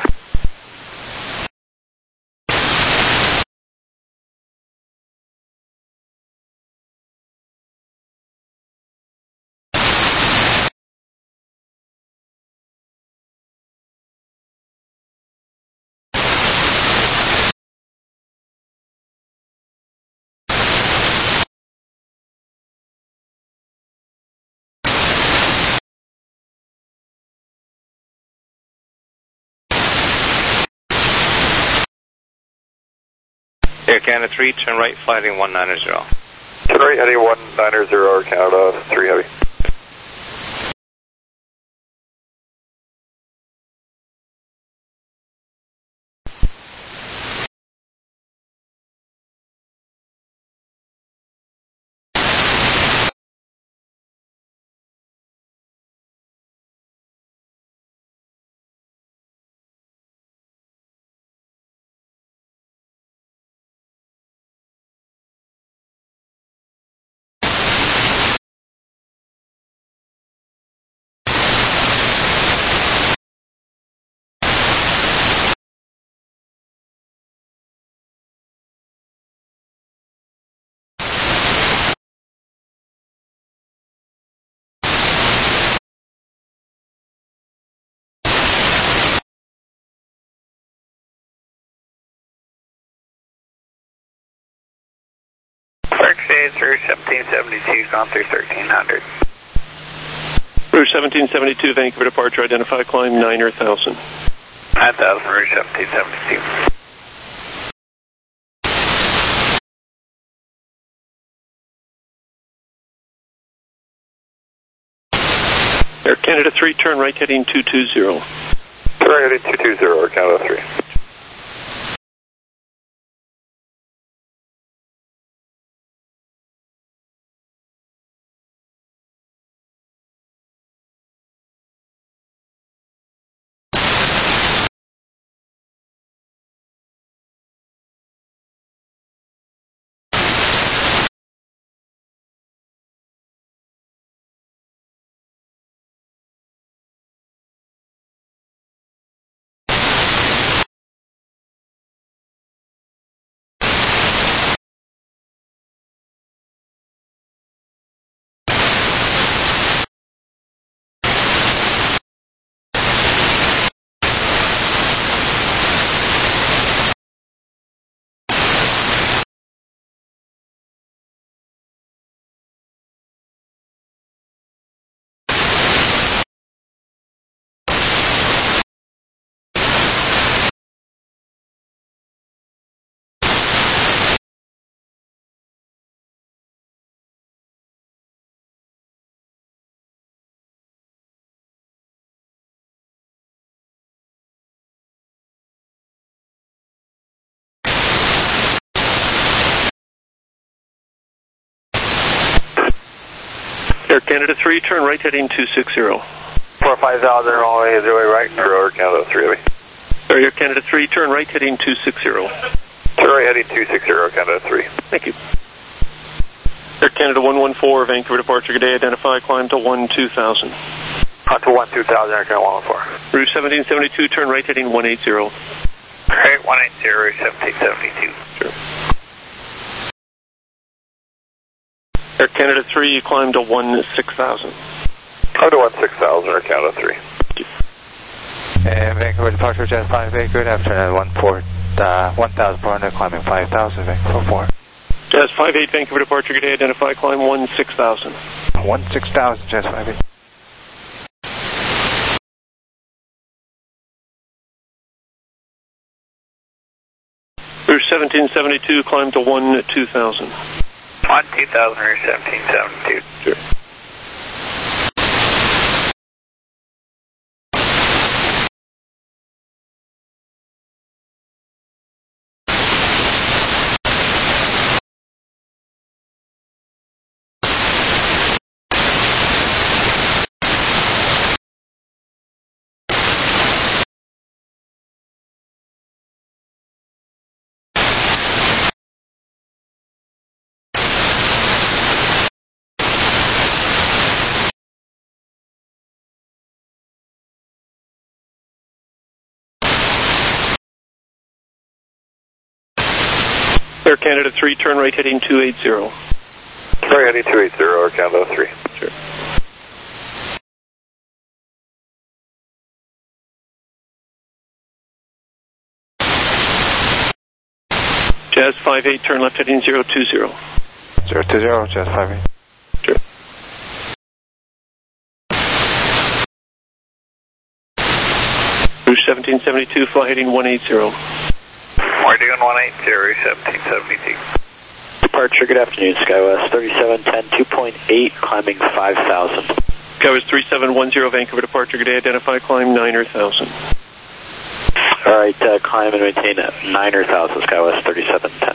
Air Canada 3, turn right, flighting 190. Turn right, heading 190, Air Canada 3 Heavy. Through 1772, gone through 1300. Route 1772, Vancouver departure, identify climb 9,000. 9,000, Route 1772. Air Canada 3, turn right heading 220. Turn right heading 220, Air Canada 3. Air Canada 3, turn right heading 260. 45000, runway 0 right, Air Canada 3 heavy. Air Canada 3, turn right heading 260. Turn right heading 260, Air Canada 3. Thank you. Air Canada 114, Vancouver departure, good day, identify, climb to 12000. On to 12000, Air Canada 114. Route 1772, turn right heading 180. Right, 180, 1772. Sure. Air Canada 3, climb to 16,000. Climb to 16,000, Air Canada 3. And Vancouver departure, Jet 5, good afternoon, 1,400, climbing 5,000, Vancouver 4. Jazz 58, Vancouver departure, good day, identify, climb 16,000. 16,000, Jazz 58. Route 1772, climb to 12000. 12000, Route 1772. Sure. Air Canada 3, turn right heading 280. Turn right heading 280, Air Canada 3. Sure. Jazz 58, turn left heading 020. 020, Jazz 58. Sure. Route 1772, fly heading 180. We're doing 180, Route 1772. Departure, good afternoon, SkyWest 3710, 2.8, climbing 5,000. SkyWest 3710, Vancouver departure, good day, identify, climb 9,000. Alright, climb and maintain at 9,000, SkyWest 3710.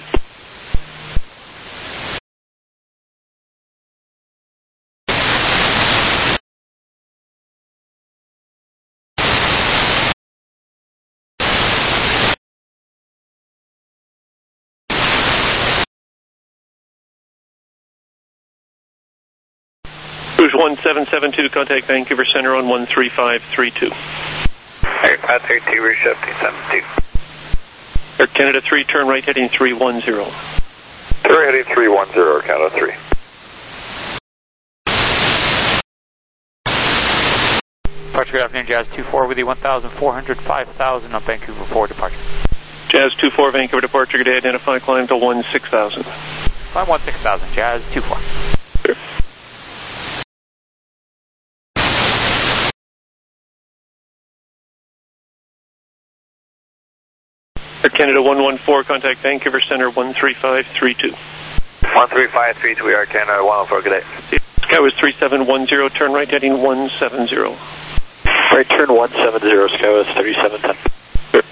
Rouge 1772, contact Vancouver Center on 13532. Air Canada 32, Rouge 1772. Air Canada 3, turn right heading 310. Turn right heading 310, Air Canada 3. Departure, good afternoon, Jazz 24 with you, 1,400, 5,000 on Vancouver 4 departure. Jazz 24, Vancouver departure, good day, identify, climb to 16,000. Climb 16,000, Jazz 24. Sure. Air Canada 114, contact Vancouver Center 13532. 13532, Air Canada 114, good day. SkyWest 3710, turn right heading 170. Right turn 170, SkyWest 3710. Sure.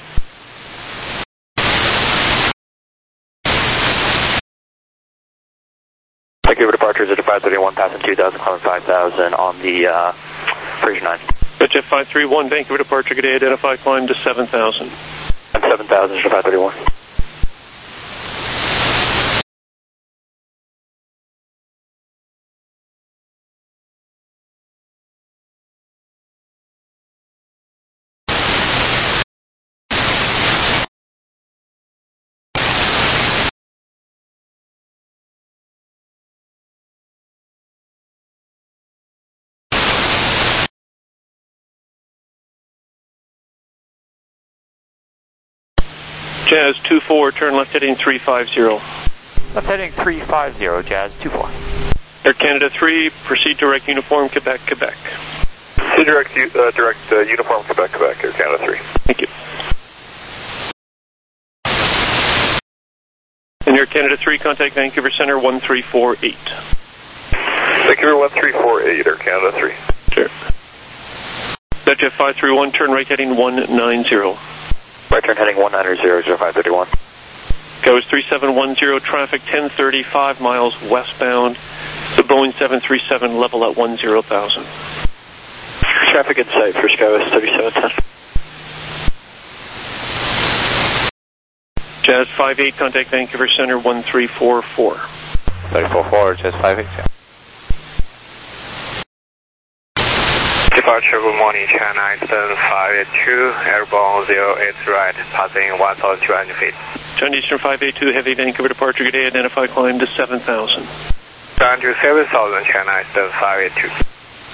Vancouver departure, Jet 531, passing 2,000, climbing 5,000 on the Fraser 9. Jet 531, Vancouver departure, good day, identify, climb to 7,000. 7,000, Jet 531. Jazz 24, turn left heading 350. Left heading 350, Jazz 24. Air Canada 3, proceed direct uniform, Quebec, Quebec. See direct uniform, Quebec, Quebec, Air Canada 3. Thank you. And Air Canada 3, contact Vancouver Center 1348. Vancouver 1348, Air Canada 3. Sure. Jet 531, turn right heading 190. Right turn heading 190, 0531. Goes 3710, traffic 1035 miles westbound. The Boeing 737 level at 10,000. Traffic in sight for Skywest 3710. Jazz 58, contact Vancouver Center 1344. 344, Jazz 58, yeah. Departure, good morning, China 582, airborne 08 right, passing 1,200 feet. China Eastern 582, heavy Vancouver departure, good day, identify climb to 7,000. Down to 7,000, China Eastern 582.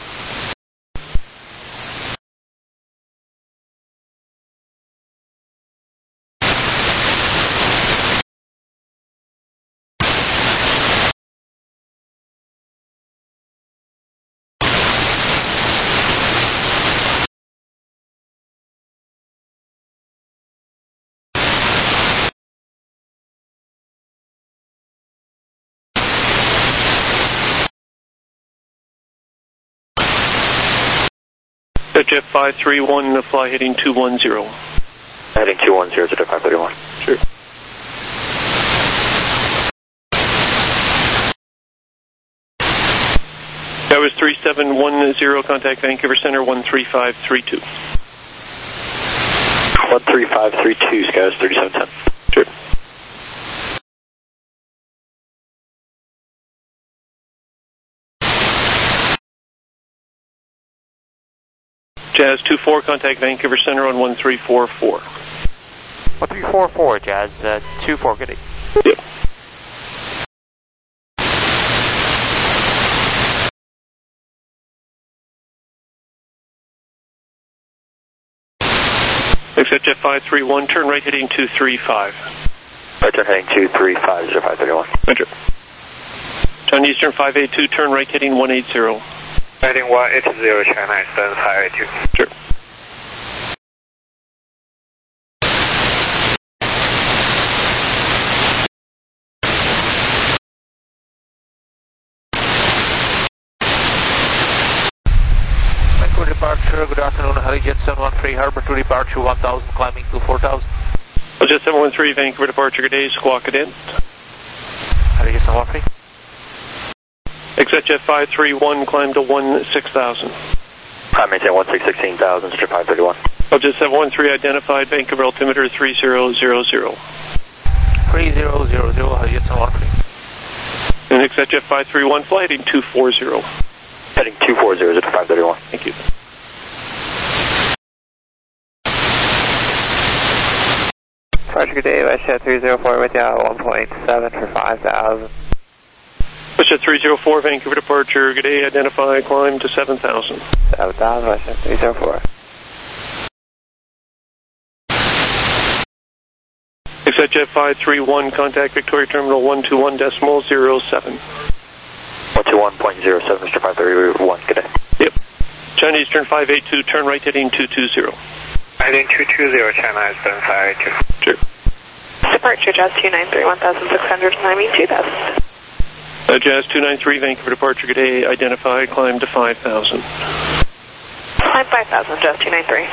Jet 531, fly heading 210. Heading 210 to 531. Sure. That was 3710, contact Vancouver Center 13532. 13532, Skies 3710. Sure. Jazz 24, contact Vancouver Center on 1344. 1344, Jazz 24, good day. Yep. Exit Jet 531, turn right heading 235. Right, turn heading 235, 0531. Roger. China Eastern 582, turn right heading 180. Heading 180, China Eastern 582. Sure. Vancouver departure, good afternoon, Harry Jet 713, Harbor to departure 1000, climbing to 4000. Jet 713, Vancouver departure, good day, squawk it in. Harry Jet 713. Exit Jet 531, climb to 16,000. Climb maintain 16,000, Jet 531. Jet 713, identified, Vancouver altimeter 3000. 3000, Harry Jet 713. And exit Jet 531, fly heading 240. Heading 240, Jet 531. Thank you. Departure, good day, Westjet 304 with you, 1.7 for 5,000. Westjet 304, Vancouver departure, good day, identify, climb to 7,000. 7,000, Westjet 304. Exit Jet 531, contact Victoria Terminal 121.07. 121.07, Mr. 531, good day. Yep. China Eastern 582, turn right heading 220. Heading 220, China Eastern 582. Sure. Departure, Jazz 293, 1,600, climbing 2,000. Jazz 293, Vancouver departure, good day, identified, climb to 5,000. Climb 5,000, Jazz 293.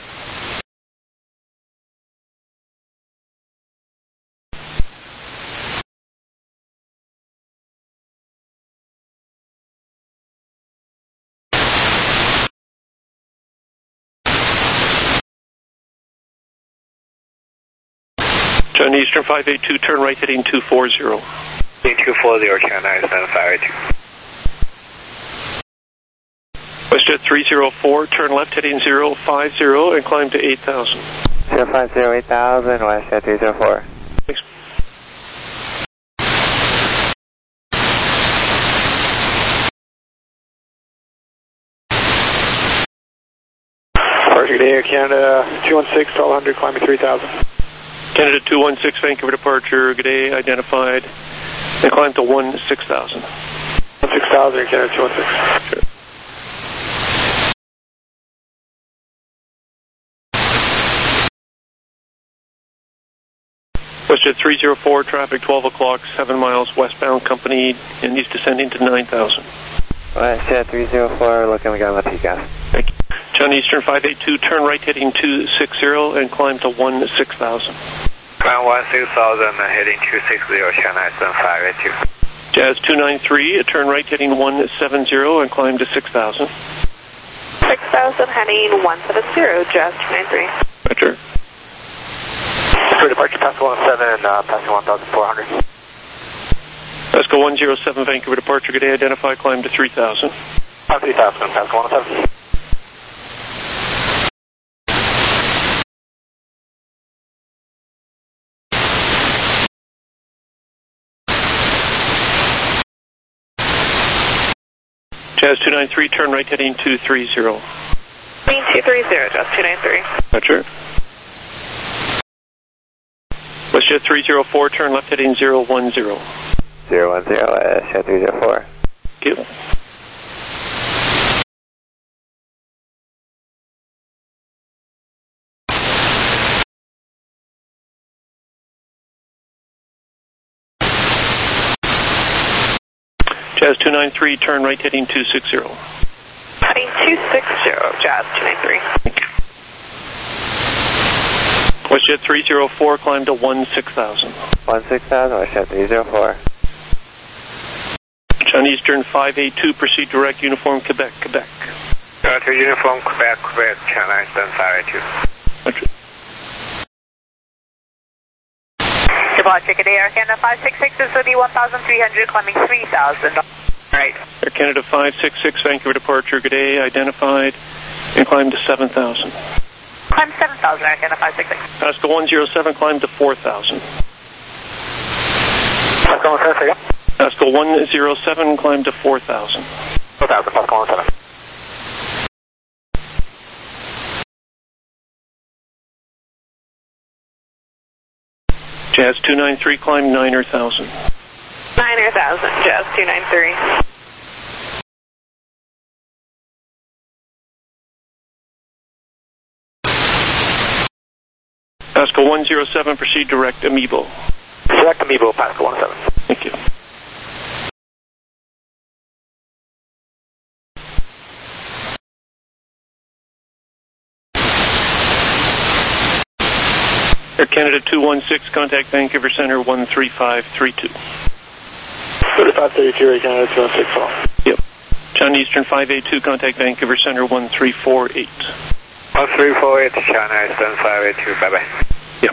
China Eastern 582, turn right heading 240. 240, China Eastern 582. Westjet 304, turn left heading 050 and climb to 8,000. 050, 8,000, Westjet 304. Thanks. Departure, good day, Air Canada 216, 1200, climbing 3000. Canada 216, Vancouver departure, good day, identified, and climb to 16,000. 16,000, Air Canada 216. Sure. Westjet 304, traffic 12 o'clock, 7 miles westbound, company, and east descending to 9,000. Westjet 304, looking, we got a gas. Thank you. China Eastern 582, turn right heading 260 and climb to 16,000. Climb 16,000, heading 260, China Eastern 582. Jazz 293, turn right heading 170 and climb to 6,000. 6,000 heading 170, Jazz 293. Roger. For departure, pass 17, passing 1,400. Let's go 107, Vancouver departure, good day, identify, climb to 3,000. 3,000, pass 107. Jazz 293, turn right heading 230. Heading 230, Jazz 293. Roger. WestJet 304, turn left heading 010. 010, WestJet 304. Thank you. Jazz 293, turn right heading 260. Heading 260, Jazz 293. Thank you. WestJet 304, climb to 16,000. 16,000, WestJet 304. John Eastern 582, proceed direct, uniform Quebec, Quebec. To uniform Quebec, Quebec, China Eastern 582. Roger. Departure, good day, Air Canada 566 is with you 1,300, climbing 3,000. Right. Air Canada 566, Vancouver departure, good day, identified, and climb to 7,000. Climb 7,000, Air Canada 566. Pasco 107, climb to 4,000. Pasco 107, Pasco 107, climb to 4,000. 4,000, Pasco 107. Jazz 293, climb 9,000. 9,000, Jazz 293. Pasco 107, proceed direct, Amiibo. Direct Amiibo, Pasco 107. Thank you. Air Canada 216, contact Vancouver Center 13532. 3532, Air Canada 216, call. Yep. John Eastern 582, contact Vancouver Center 1348. 1348, China Eastern 582, bye-bye. Yep.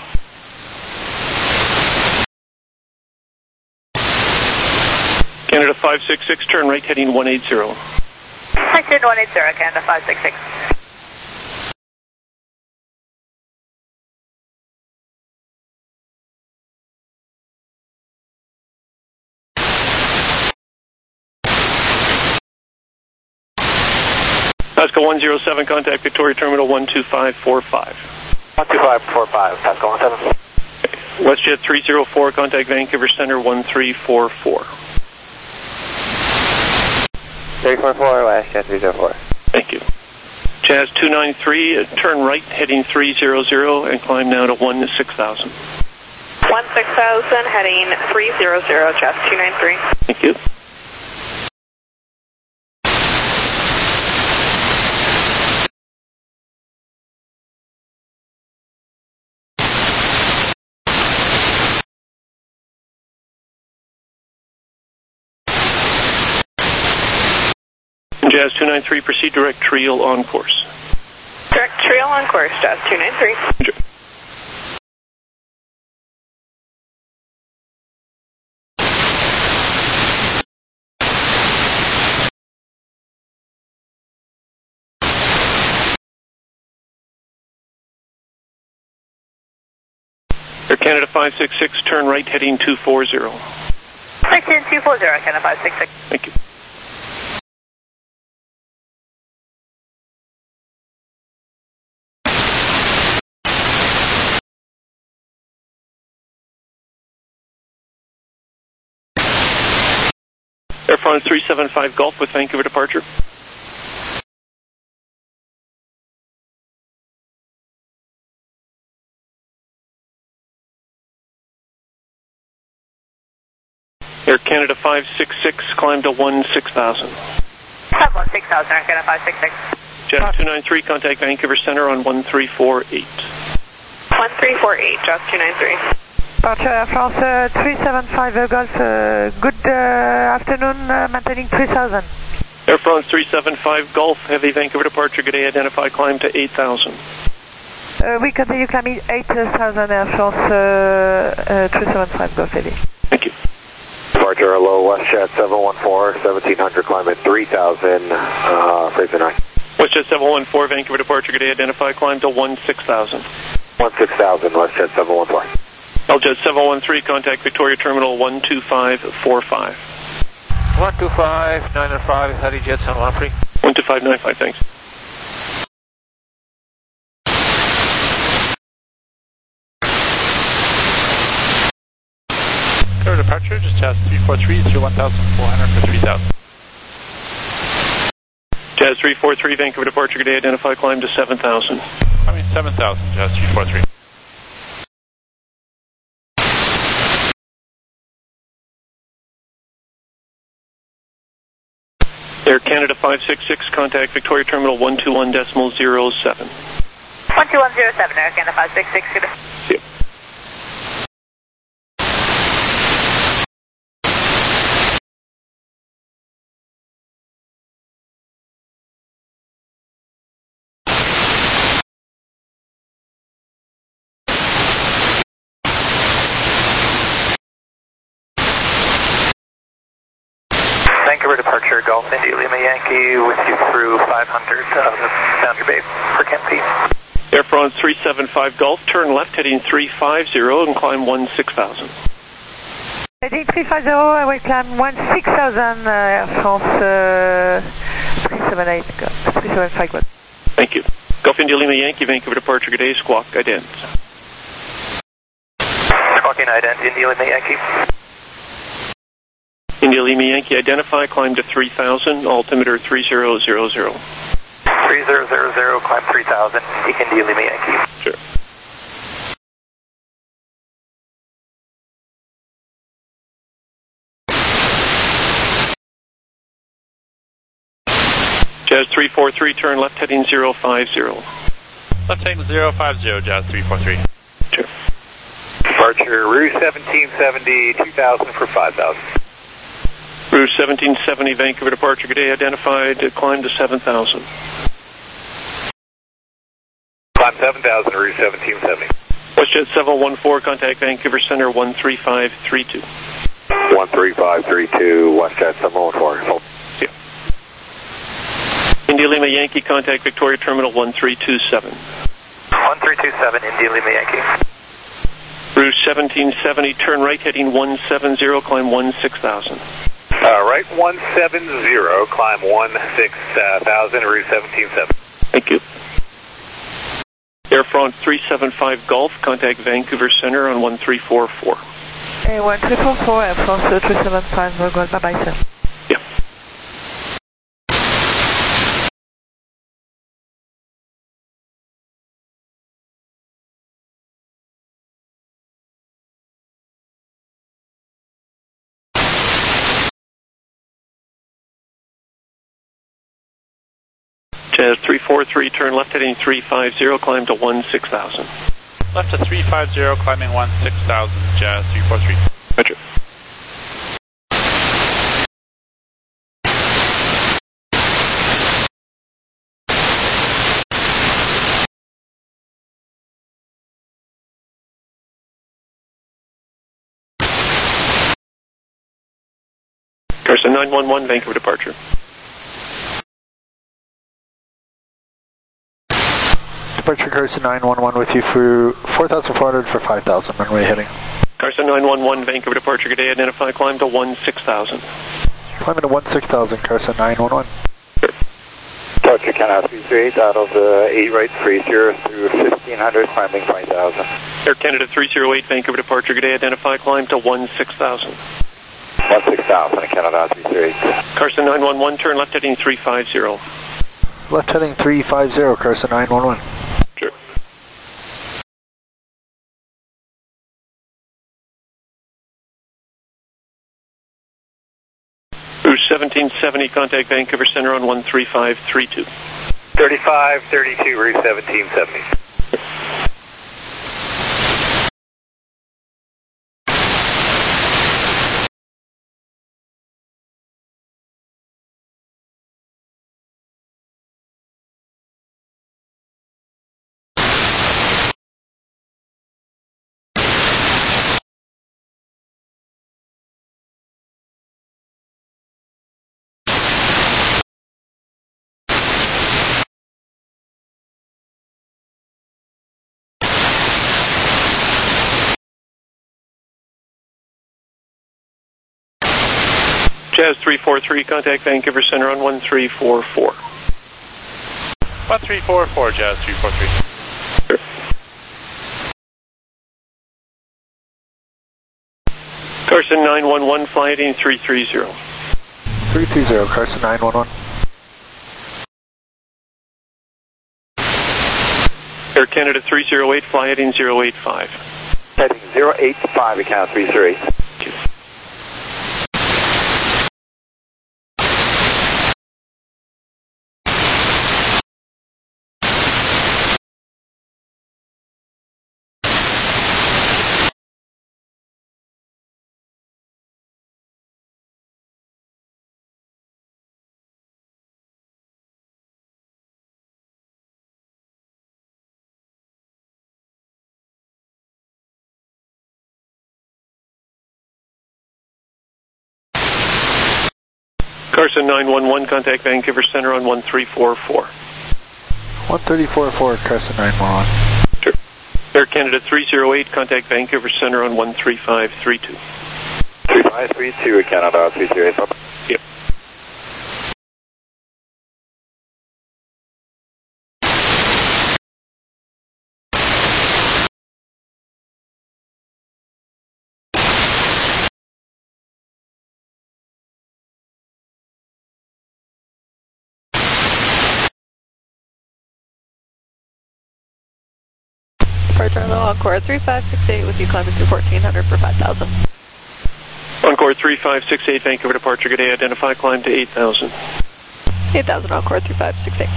Canada 566, turn right heading 180. Section 180, Canada 566. Pasco 107, contact Victoria Terminal 12545. 12545, Pasco 107. WestJet 304, contact Vancouver Center 1344. 344, WestJet 304. Thank you. Jazz 293, turn right heading 300 and climb now to 16,000. 16,000 heading 300, Jazz 293. Thank you. Jazz 293, proceed direct Triel on course. Direct Triel on course, Jazz 293. Sure. Air Canada 566, turn right heading 240. Section 240, Canada 566. Thank you. Air France 375 Golf with Vancouver departure. Air Canada 566, climb to 16,000. 16,000, Air Canada 566. Jazz 293, contact Vancouver Center on 1348. 1348, Jazz 293. Departure Air France 375 Golf, good afternoon, maintaining 3000. Air France 375 Golf, heavy Vancouver departure, good day, identify, climb to 8,000. We continue climbing 8,000 Air France 375 Golf heavy. Thank you. Departure hello, WestJet 714, 1700, climb at 3000, Fraser 9. WestJet 714, Vancouver departure, good day, identify, climb to 16,000. 16,000, WestJet 714. LJet 713, contact Victoria Terminal 12545. 125.905, Huddy Jet 713. 12595, thanks. Clear departure, just Jazz 343 through 1,400 for 3,000. Jazz 343, Vancouver departure, good day, identify, climb to 7,000. 7,000, Jazz 343. Air Canada 566, contact Victoria Terminal 121.07. 12107, Air Canada 566, good. Yep. Vancouver departure, Golf India Lima Yankee with you through 500, boundary bay for Camp P. Air France 375 Golf, turn left heading 350 and climb 16,000. Heading 350, I will climb 16,000 Air France 375 Golf. Thank you. Golf India Lima Yankee, Vancouver departure, good day, squawk, ident. Squawking ident, India Lima Yankee. India Lima Yankee, identify, climb to 3,000, altimeter 3000. 3000, climb 3,000, India Lima Yankee. Sure. Jazz 343, turn left heading 050. Left heading 050, Jazz 343. Sure. Departure, Rouge 1770, 2,000 for 5,000. Rouge 1770, Vancouver departure, good day, identified, climb to 7,000. Climb 7,000, Rouge 1770. WestJet 714, contact Vancouver Center 13532. 13532, WestJet 714. Hold. Yeah. India Lima Yankee, contact Victoria Terminal 1327. 1327, India Lima Yankee. Rouge 1770, turn right heading 170, climb 16,000. Right 170, climb 16,000, Rouge 1770. Thank you. Air France 375 Golf, contact Vancouver Center on 1344. 1344, Air France 375 Golf, bye-bye, sir. Yeah. Jazz 343, turn left heading 350, climb to 16,000. Left to 350, climbing 16,000, Jazz 343. Roger. Carson 911, Vancouver departure. Departure Carson 911 with you through 4,400 for 5,000, runway heading. Carson 911, Vancouver departure, good day, identify, climb to 16,000. Climbing to 16,000, Carson 911. Sure. Departure Canada 338 out of the 8 right 30 through 1,500, climbing 5,000. Air Canada 308, Vancouver departure, good day, identify, climb to 16,000. 16,000, Canada 338. Carson 911, turn left heading 350. Left heading 350, Carson 911. Sure. Rouge 1770, contact Vancouver Center on 13532. 3532, Rouge 1770. Jazz 343, contact Vancouver Center on 1344. 1344, Jazz 343. Sure. Carson 911, fly heading 330. 330, Carson 911. Air Canada 308, fly heading 085. Heading 085, account 338. Carson 911, contact Vancouver Center on 1344. 1344, Carson 911. Sure. Air Canada 308, contact Vancouver Center on 13532. 3532, Canada 308. Yep. Departure Encore 3568 with you climbing through 1400 for 5,000. Encore 3568, Vancouver departure, good day, identify, climb to 8,000. 8,000 Encore 3568.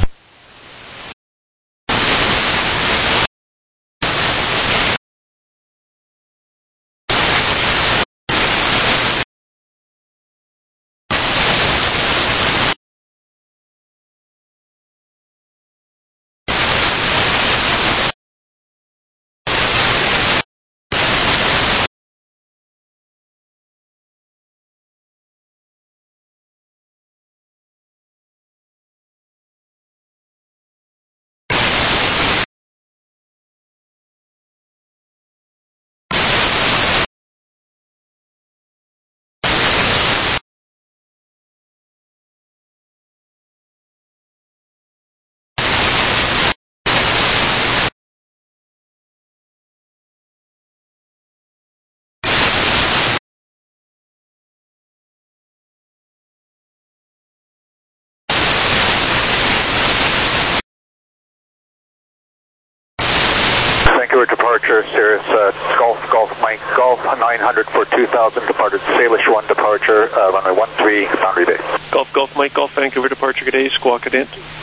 Vancouver departure, Cirrus Golf Mike Golf 900 for 2000, departed Salish 1 departure, runway 13, boundary base. Golf Mike Golf, Vancouver departure, good day, squawk it in.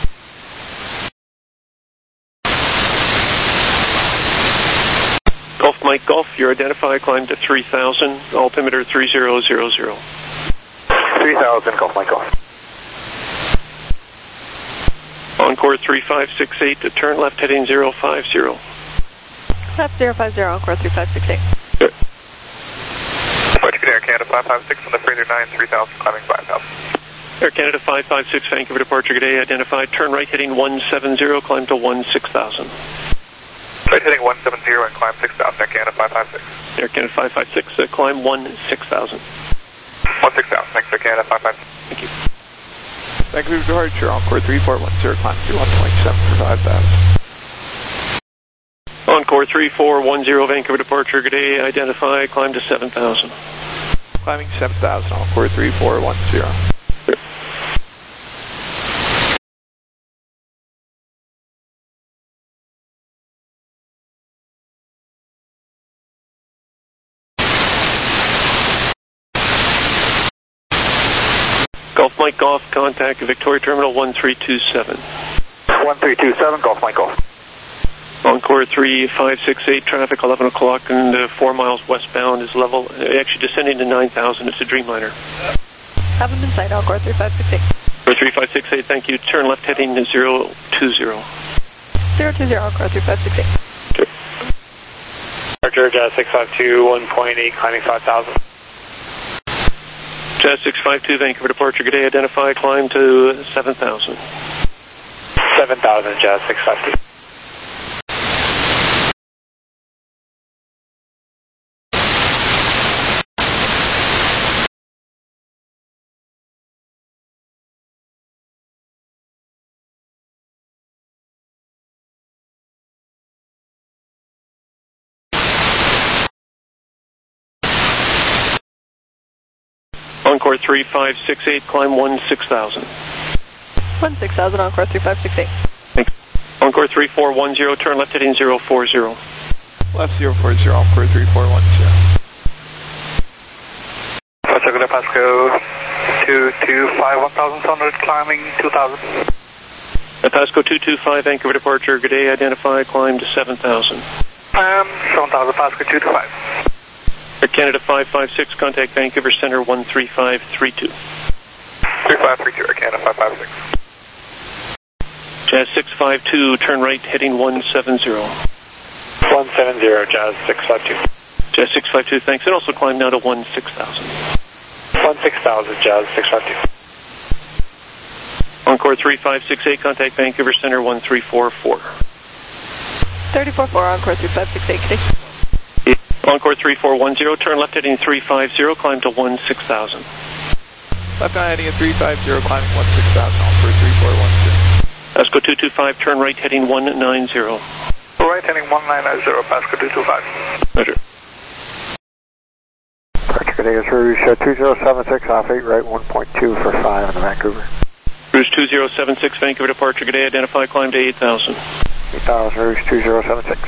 Golf Mike Golf, you're identified, climb to 3000, altimeter 3000. 3000, Golf Mike Golf. Encore 3568 to turn left heading 050. Left 050, Encore 3568. Good. Departure Air Canada 556 on the Fraser 9, 3000, climbing 5000. Air Canada 556, Vancouver departure, good day, identified, turn right heading 170, climb to 16,000. Right heading 170 and climb 6000, Air Canada 556. Air Canada 556, climb 16,000. 16,000, thanks Air Canada 556. Thank you. Vancouver departure, Encore 3410, climb to 127 for 5,000. Encore 3410, Vancouver departure, good day, identify, climb to 7,000. Climbing 7,000, Encore 3410. Golf Mike Golf, contact Victoria Terminal 1327. 1327, Golf Mike Golf. Encore 3568, traffic 11 o'clock and 4 miles westbound is level, actually descending to 9,000, it's a Dreamliner. Have them in sight, Encore 3568. 3568, thank you, turn left heading to 020. 020, Encore 3568. Departure, Jazz 652, 1.8, climbing 5,000. Jazz 652, Vancouver departure, good day, identify, climb to 7,000. 7,000, Jazz 652. Encore 3568, climb 16,000. 16,000, Encore 3568. Thanks. Encore 3410, turn left heading 040. Left 040, Encore 3410. Pasco, Pasco 225, 1,700, climbing 2,000. Pasco 225, Vancouver departure, good day, identify, climb to 7,000. 7,000, Pasco 225. Air Canada 556, contact Vancouver Center 13532. 3532, Air Canada 556. Jazz 652, turn right, heading 170. 170, Jazz 652. Jazz 652, thanks. And also climb now to 16,000. 16,000, Jazz 652. Encore 3568, contact Vancouver Center 1344. 344, Encore 3568. Encore 3410, turn left heading 350, climb to 16,000. Left on heading at 350, climbing 16,000, Encore 3410. Pasco 225, turn right heading 190. Right heading 190, Pasco 225. Roger. Departure today is Rouge 2076 off 8 right 1.2 for 5 in the Vancouver. Rouge 2076, Vancouver departure, good day, identify, climb to 8,000. 8,000, Rouge 2076.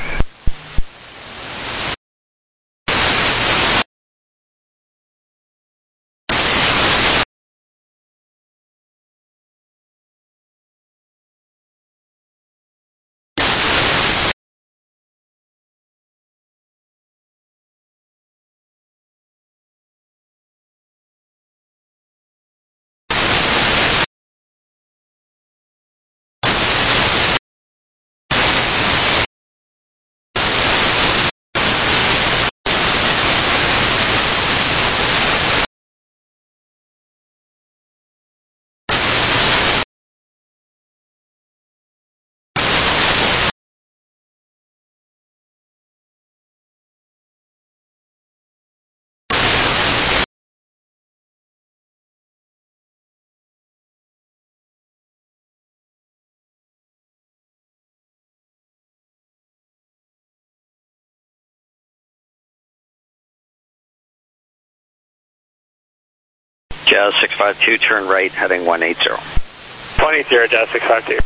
Jazz 652, turn right, heading 180. 180, Jazz 652.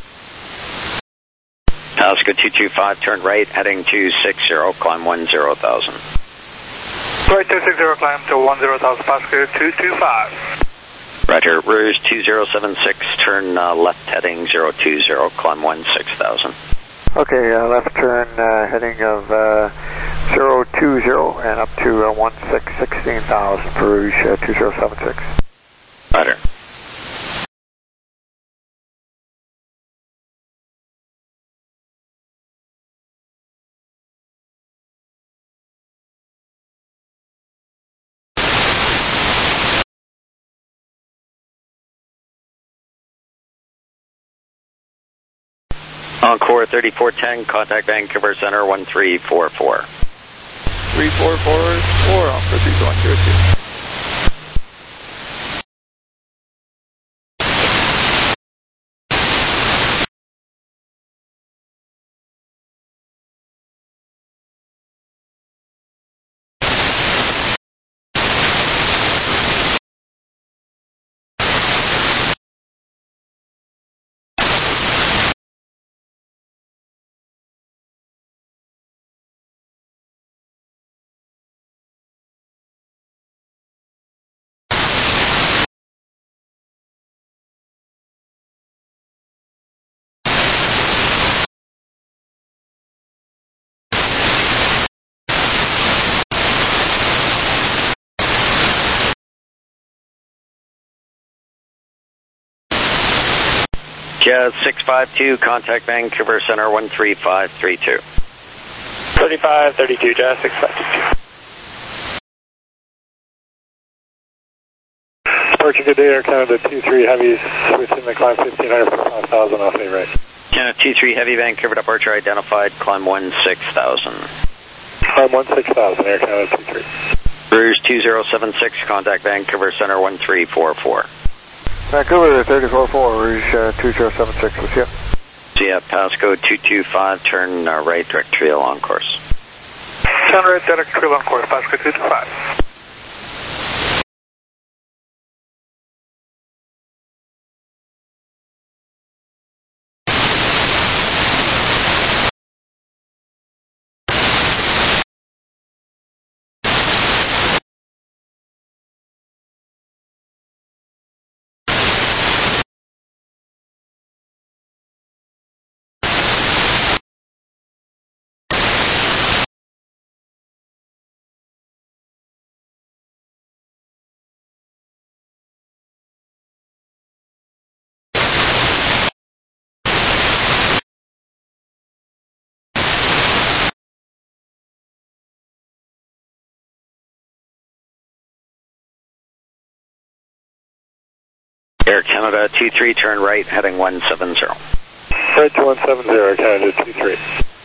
Pasco 225, turn right, heading 260, climb 10,000. Right 260, climb to 10,000, Pasco 225. Roger, Rouge 2076, turn left heading 020, climb 16,000. Okay, left turn heading of 020 and up to 16,000 for Rouge 2076. Roger. Encore 3410, contact Vancouver Center 1344. 3444, Encore 3102. Jazz 652, contact Vancouver Center 13532. 3532, Jazz 652. Departure, good day, Air Canada 23 Heavy, switching the climb 1500 for 5,000 off A right. Canada 23 Heavy, Vancouver departure identified, climb 16,000. Climb 16,000, Air Canada 23. Rouge 2076, contact Vancouver Center 1344. Vancouver 344, Rouge 2076 with you. CF Pasco 225, turn right, direct trail on course. Turn right, direct trail on course, Pasco 225. Air Canada 23, turn right, heading 170. Right to 170, Canada 23.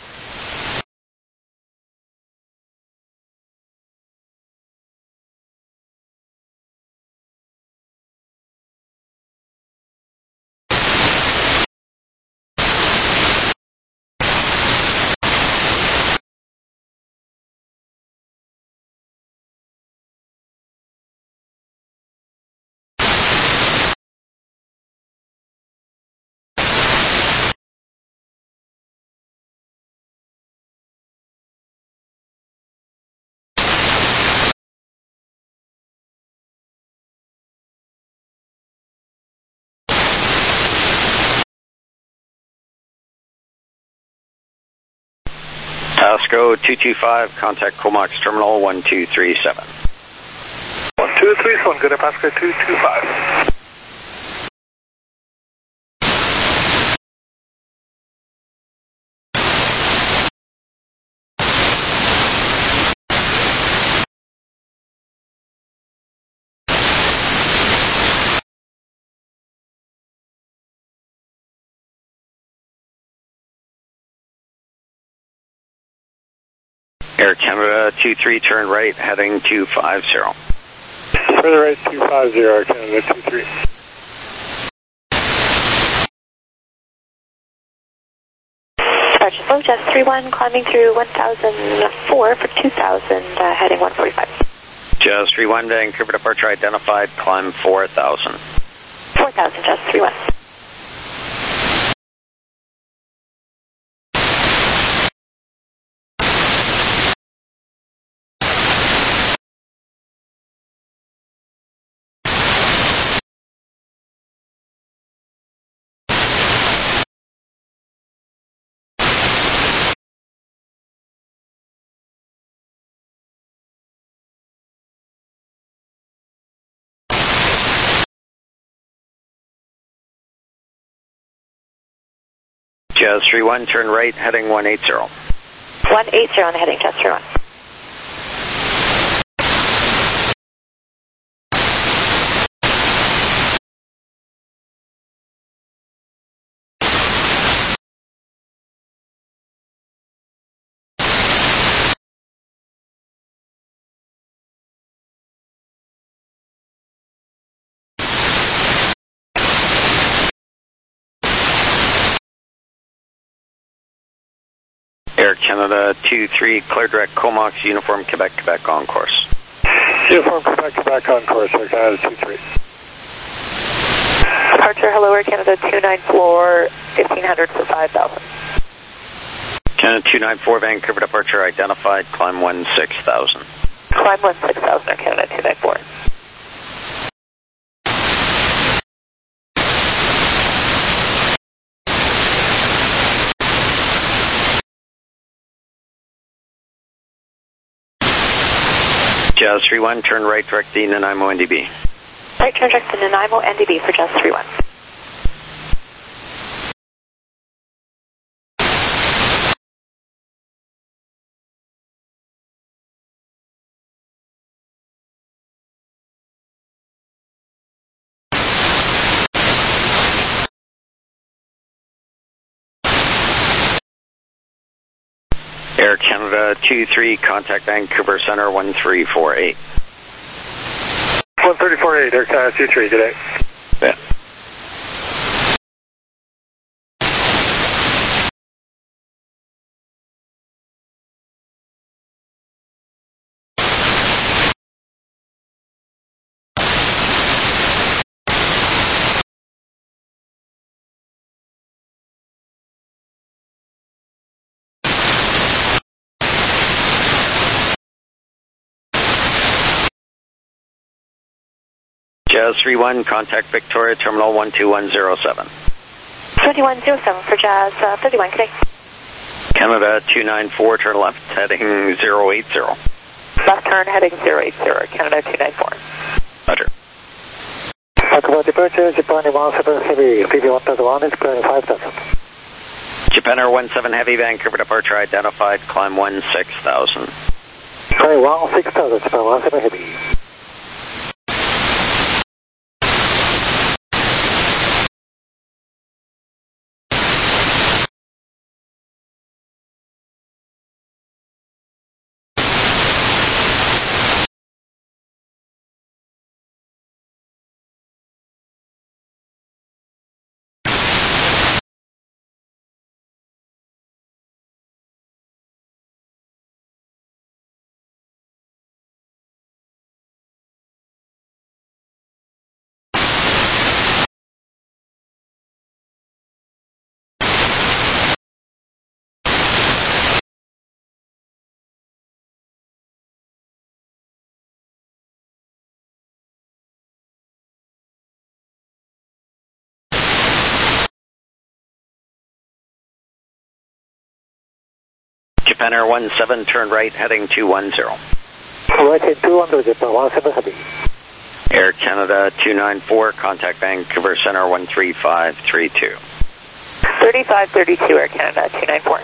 Pasco 225, contact Comox Terminal 1237. 1237, good at Pasco 225. Air Canada 23, turn right, heading 250. Further right 250, Air Canada 23. Departure slow, Jazz 31, climbing through 1004 for 2000, heading 145. Jazz 31, Vancouver departure identified, climb 4000. 4000, Jazz 31. Jazz 31, turn right, heading 180. 180 on the heading, Jazz 31. Air Canada 23, clear direct Comox, Uniform Quebec, Quebec on course. Uniform Quebec, Quebec on course, Air Canada 23. Departure, hello, Air Canada 294, 1500 for 5000. Canada 294, Vancouver departure identified, climb 16,000. Climb 16,000, Air Canada 294. Jazz 31, turn right, direct to Nanaimo NDB. Right, turn direct to Nanaimo NDB for Jazz 31. Air Canada 23, contact Vancouver Center 1348. 1348, Air Canada 23, good day. Yeah. Jazz 31, contact Victoria Terminal 12107. 2107 for Jazz 31, good day. Canada 294, turn left, heading 080. Left turn, heading 080, Canada 294. Roger. About departure, Japan 17 Heavy, PV 1001 is clearing 5000. Japan Air 17 Heavy, Vancouver departure identified, climb 16,000. Sorry, 16,000, Japan 17 Heavy. Japan Air 17, turn right, heading 210. Right, 210, Japan 17 Heavy. Air Canada 294, contact Vancouver Center 13532. 3532, Air Canada 294.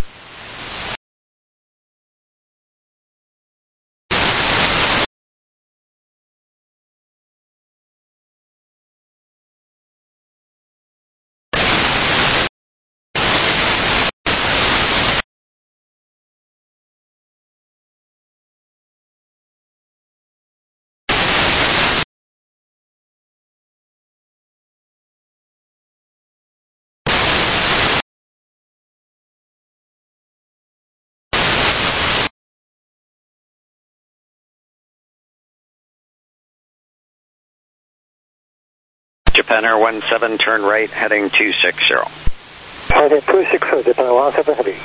Japan Air 17, turn right, heading 260. Heading 260, Japan 17 Heavy.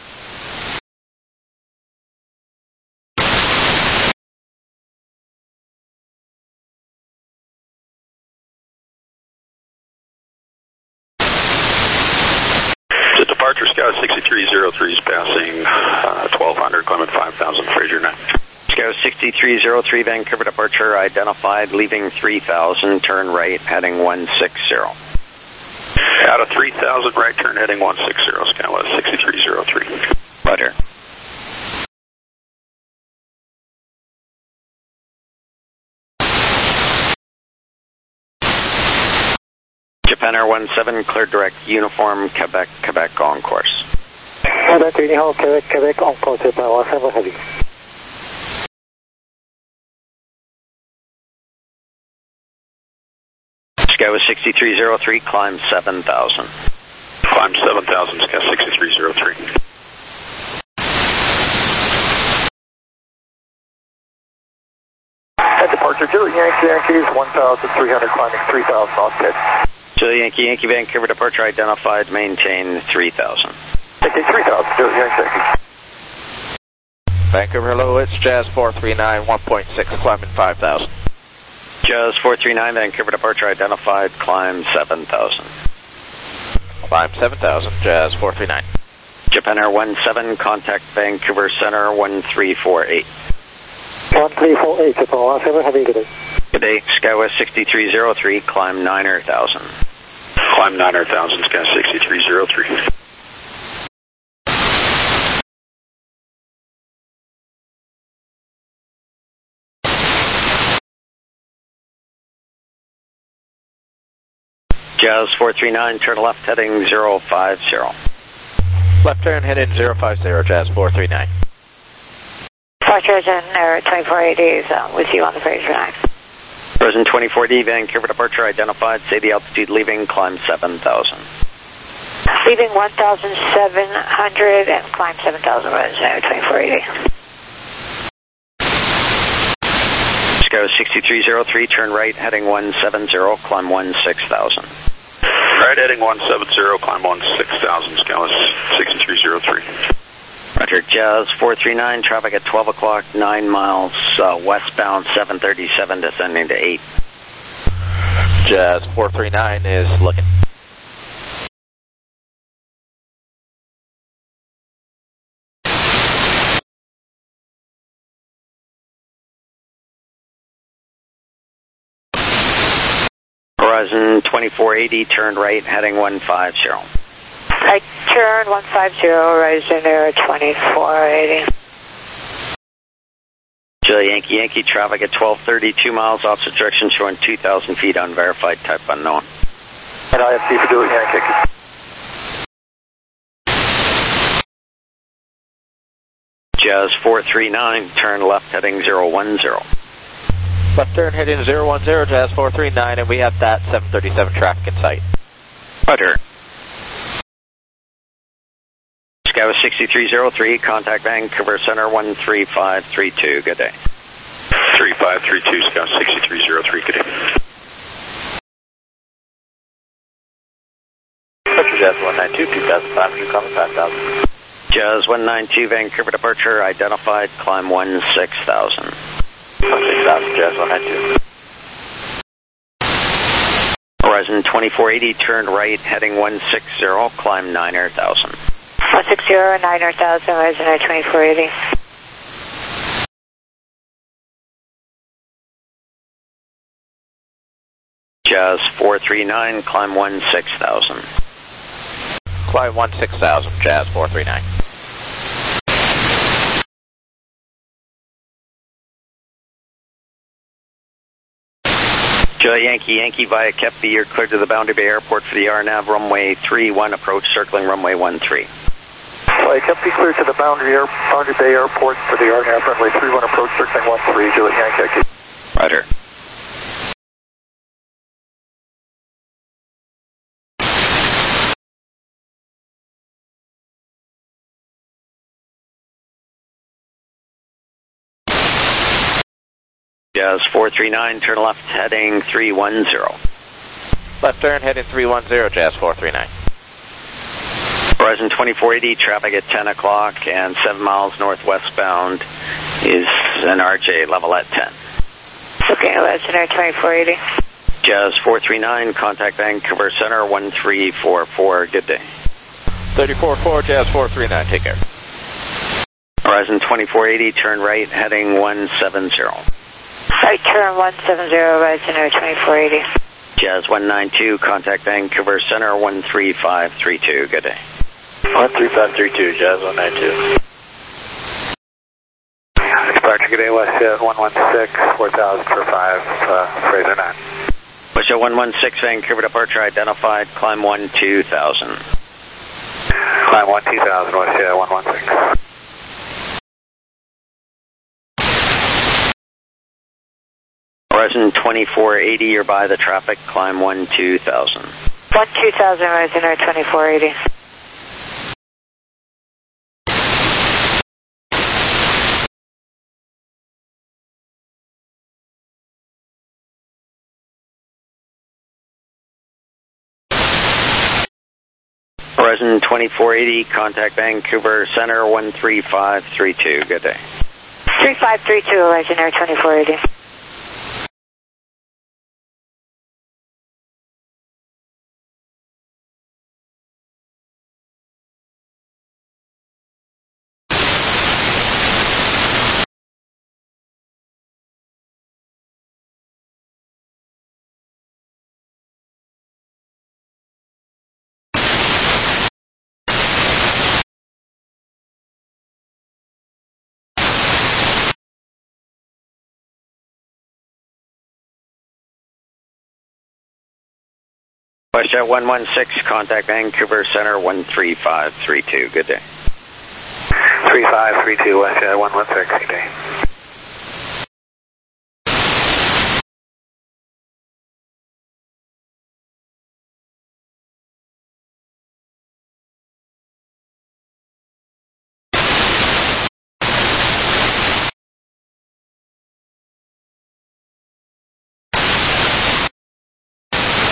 The departure Scout 6303 is passing 1200, climbing 5000, Fraser 9. Scout 6303, Vancouver departure identified, leaving 3000, turn right, heading 160. Out of 3000, right turn heading 160, Scout 6303. Roger. Japan Air 17, clear direct, uniform, Quebec, Quebec on course. Quebec, Quebec, Quebec on course, Japan 17 Heavy. Scout 6303, climb 7000. Climb 7000, Scout 6303. At departure, Juliet Yankees 1300, climbing 3000 off pitch. Juliet Yankee, Vancouver departure identified, maintain 3000. Maintain 3000, Juliet Yankees. Vancouver, hello, it's Jazz 439, 1.6, climbing 5,000. Jazz 439, Vancouver departure identified, climb 7000. Climb 7,000, Jazz 439. Japan Air 17, contact Vancouver Center 1348. 1348, Japan 17 Heavy, good day. Good day, Skywest 6303, climb 9,000. Climb 9,000, Scout 6303. Jazz 439, turn left heading 050. Left turn heading 050, Jazz 439. Departure Air 2480 is with you on the Fraser 9. Present 24D, Vancouver departure identified, say the altitude leaving, climb 7000. Leaving 1,700 and climb 7,000, Air 2480. Scout 6303, turn right heading 170, climb 16,000. Right heading 170, climb 16,000, Scout 6303. Roger, Jazz 439, traffic at 12 o'clock, 9 miles westbound, 737, descending to 8. Jazz 439 is looking. Horizon 2480, turned right, heading 150. Right turn 150, Horizon Air 2480. Juliet Yankee, traffic at 1230, 2 miles opposite direction, showing 2,000 feet, unverified, type unknown. And IFC for Juliet Yankee. Jazz 439, turn left heading 010. Left turn heading 010, Jazz 439, and we have that 737 traffic in sight. Roger. Scout 6303, contact Vancouver Center 13532, good day. 3532, Scout 6303, good day. Jazz 192, 2,500, coming 5,000. Jazz 192, Vancouver departure identified, climb 16,000. 16,000, Jazz 192. Horizon 2480, turned right, heading 160, climb 9,000. 160, 9,000, Resonator 2480. Jazz 439, climb 16,000. Climb 16,000, Jazz 439. Yankee, Yankee via Kepi, you're cleared to the Boundary Bay Airport for the RNAV runway 31, approach circling runway 13. Via Kepi, cleared to the Boundary Bay Airport for the RNAV runway 31, approach circling 13, Juliet Yankee. Roger. Jazz 439, turn left heading 310. Left turn heading 310, Jazz 439. Horizon 2480, traffic at 10 o'clock and 7 miles northwestbound is an RJ level at 10. Okay, Horizon 2480. Jazz 439, contact Vancouver Center 1344, good day. 34-4, Jazz 439, take care. Horizon 2480, turn right heading 170. Right turn 170, Horizon 2480. Jazz 192, contact Vancouver Center 13532, good day. 13532, Jazz 192. Departure, good day, WestJet 116, 4,000 for 5, Fraser 9. WestJet 116, Vancouver departure identified, climb 12,000. Climb 12,000, WestJet 116. Horizon 2480, you're by the traffic, climb 12,000. 12,000, Horizon 2480. Horizon 2480, contact Vancouver Center 13532, good day. 3532, Horizon 2480. WestJet 116, contact Vancouver Center 13532, good day. 3532, WestJet 116, good day.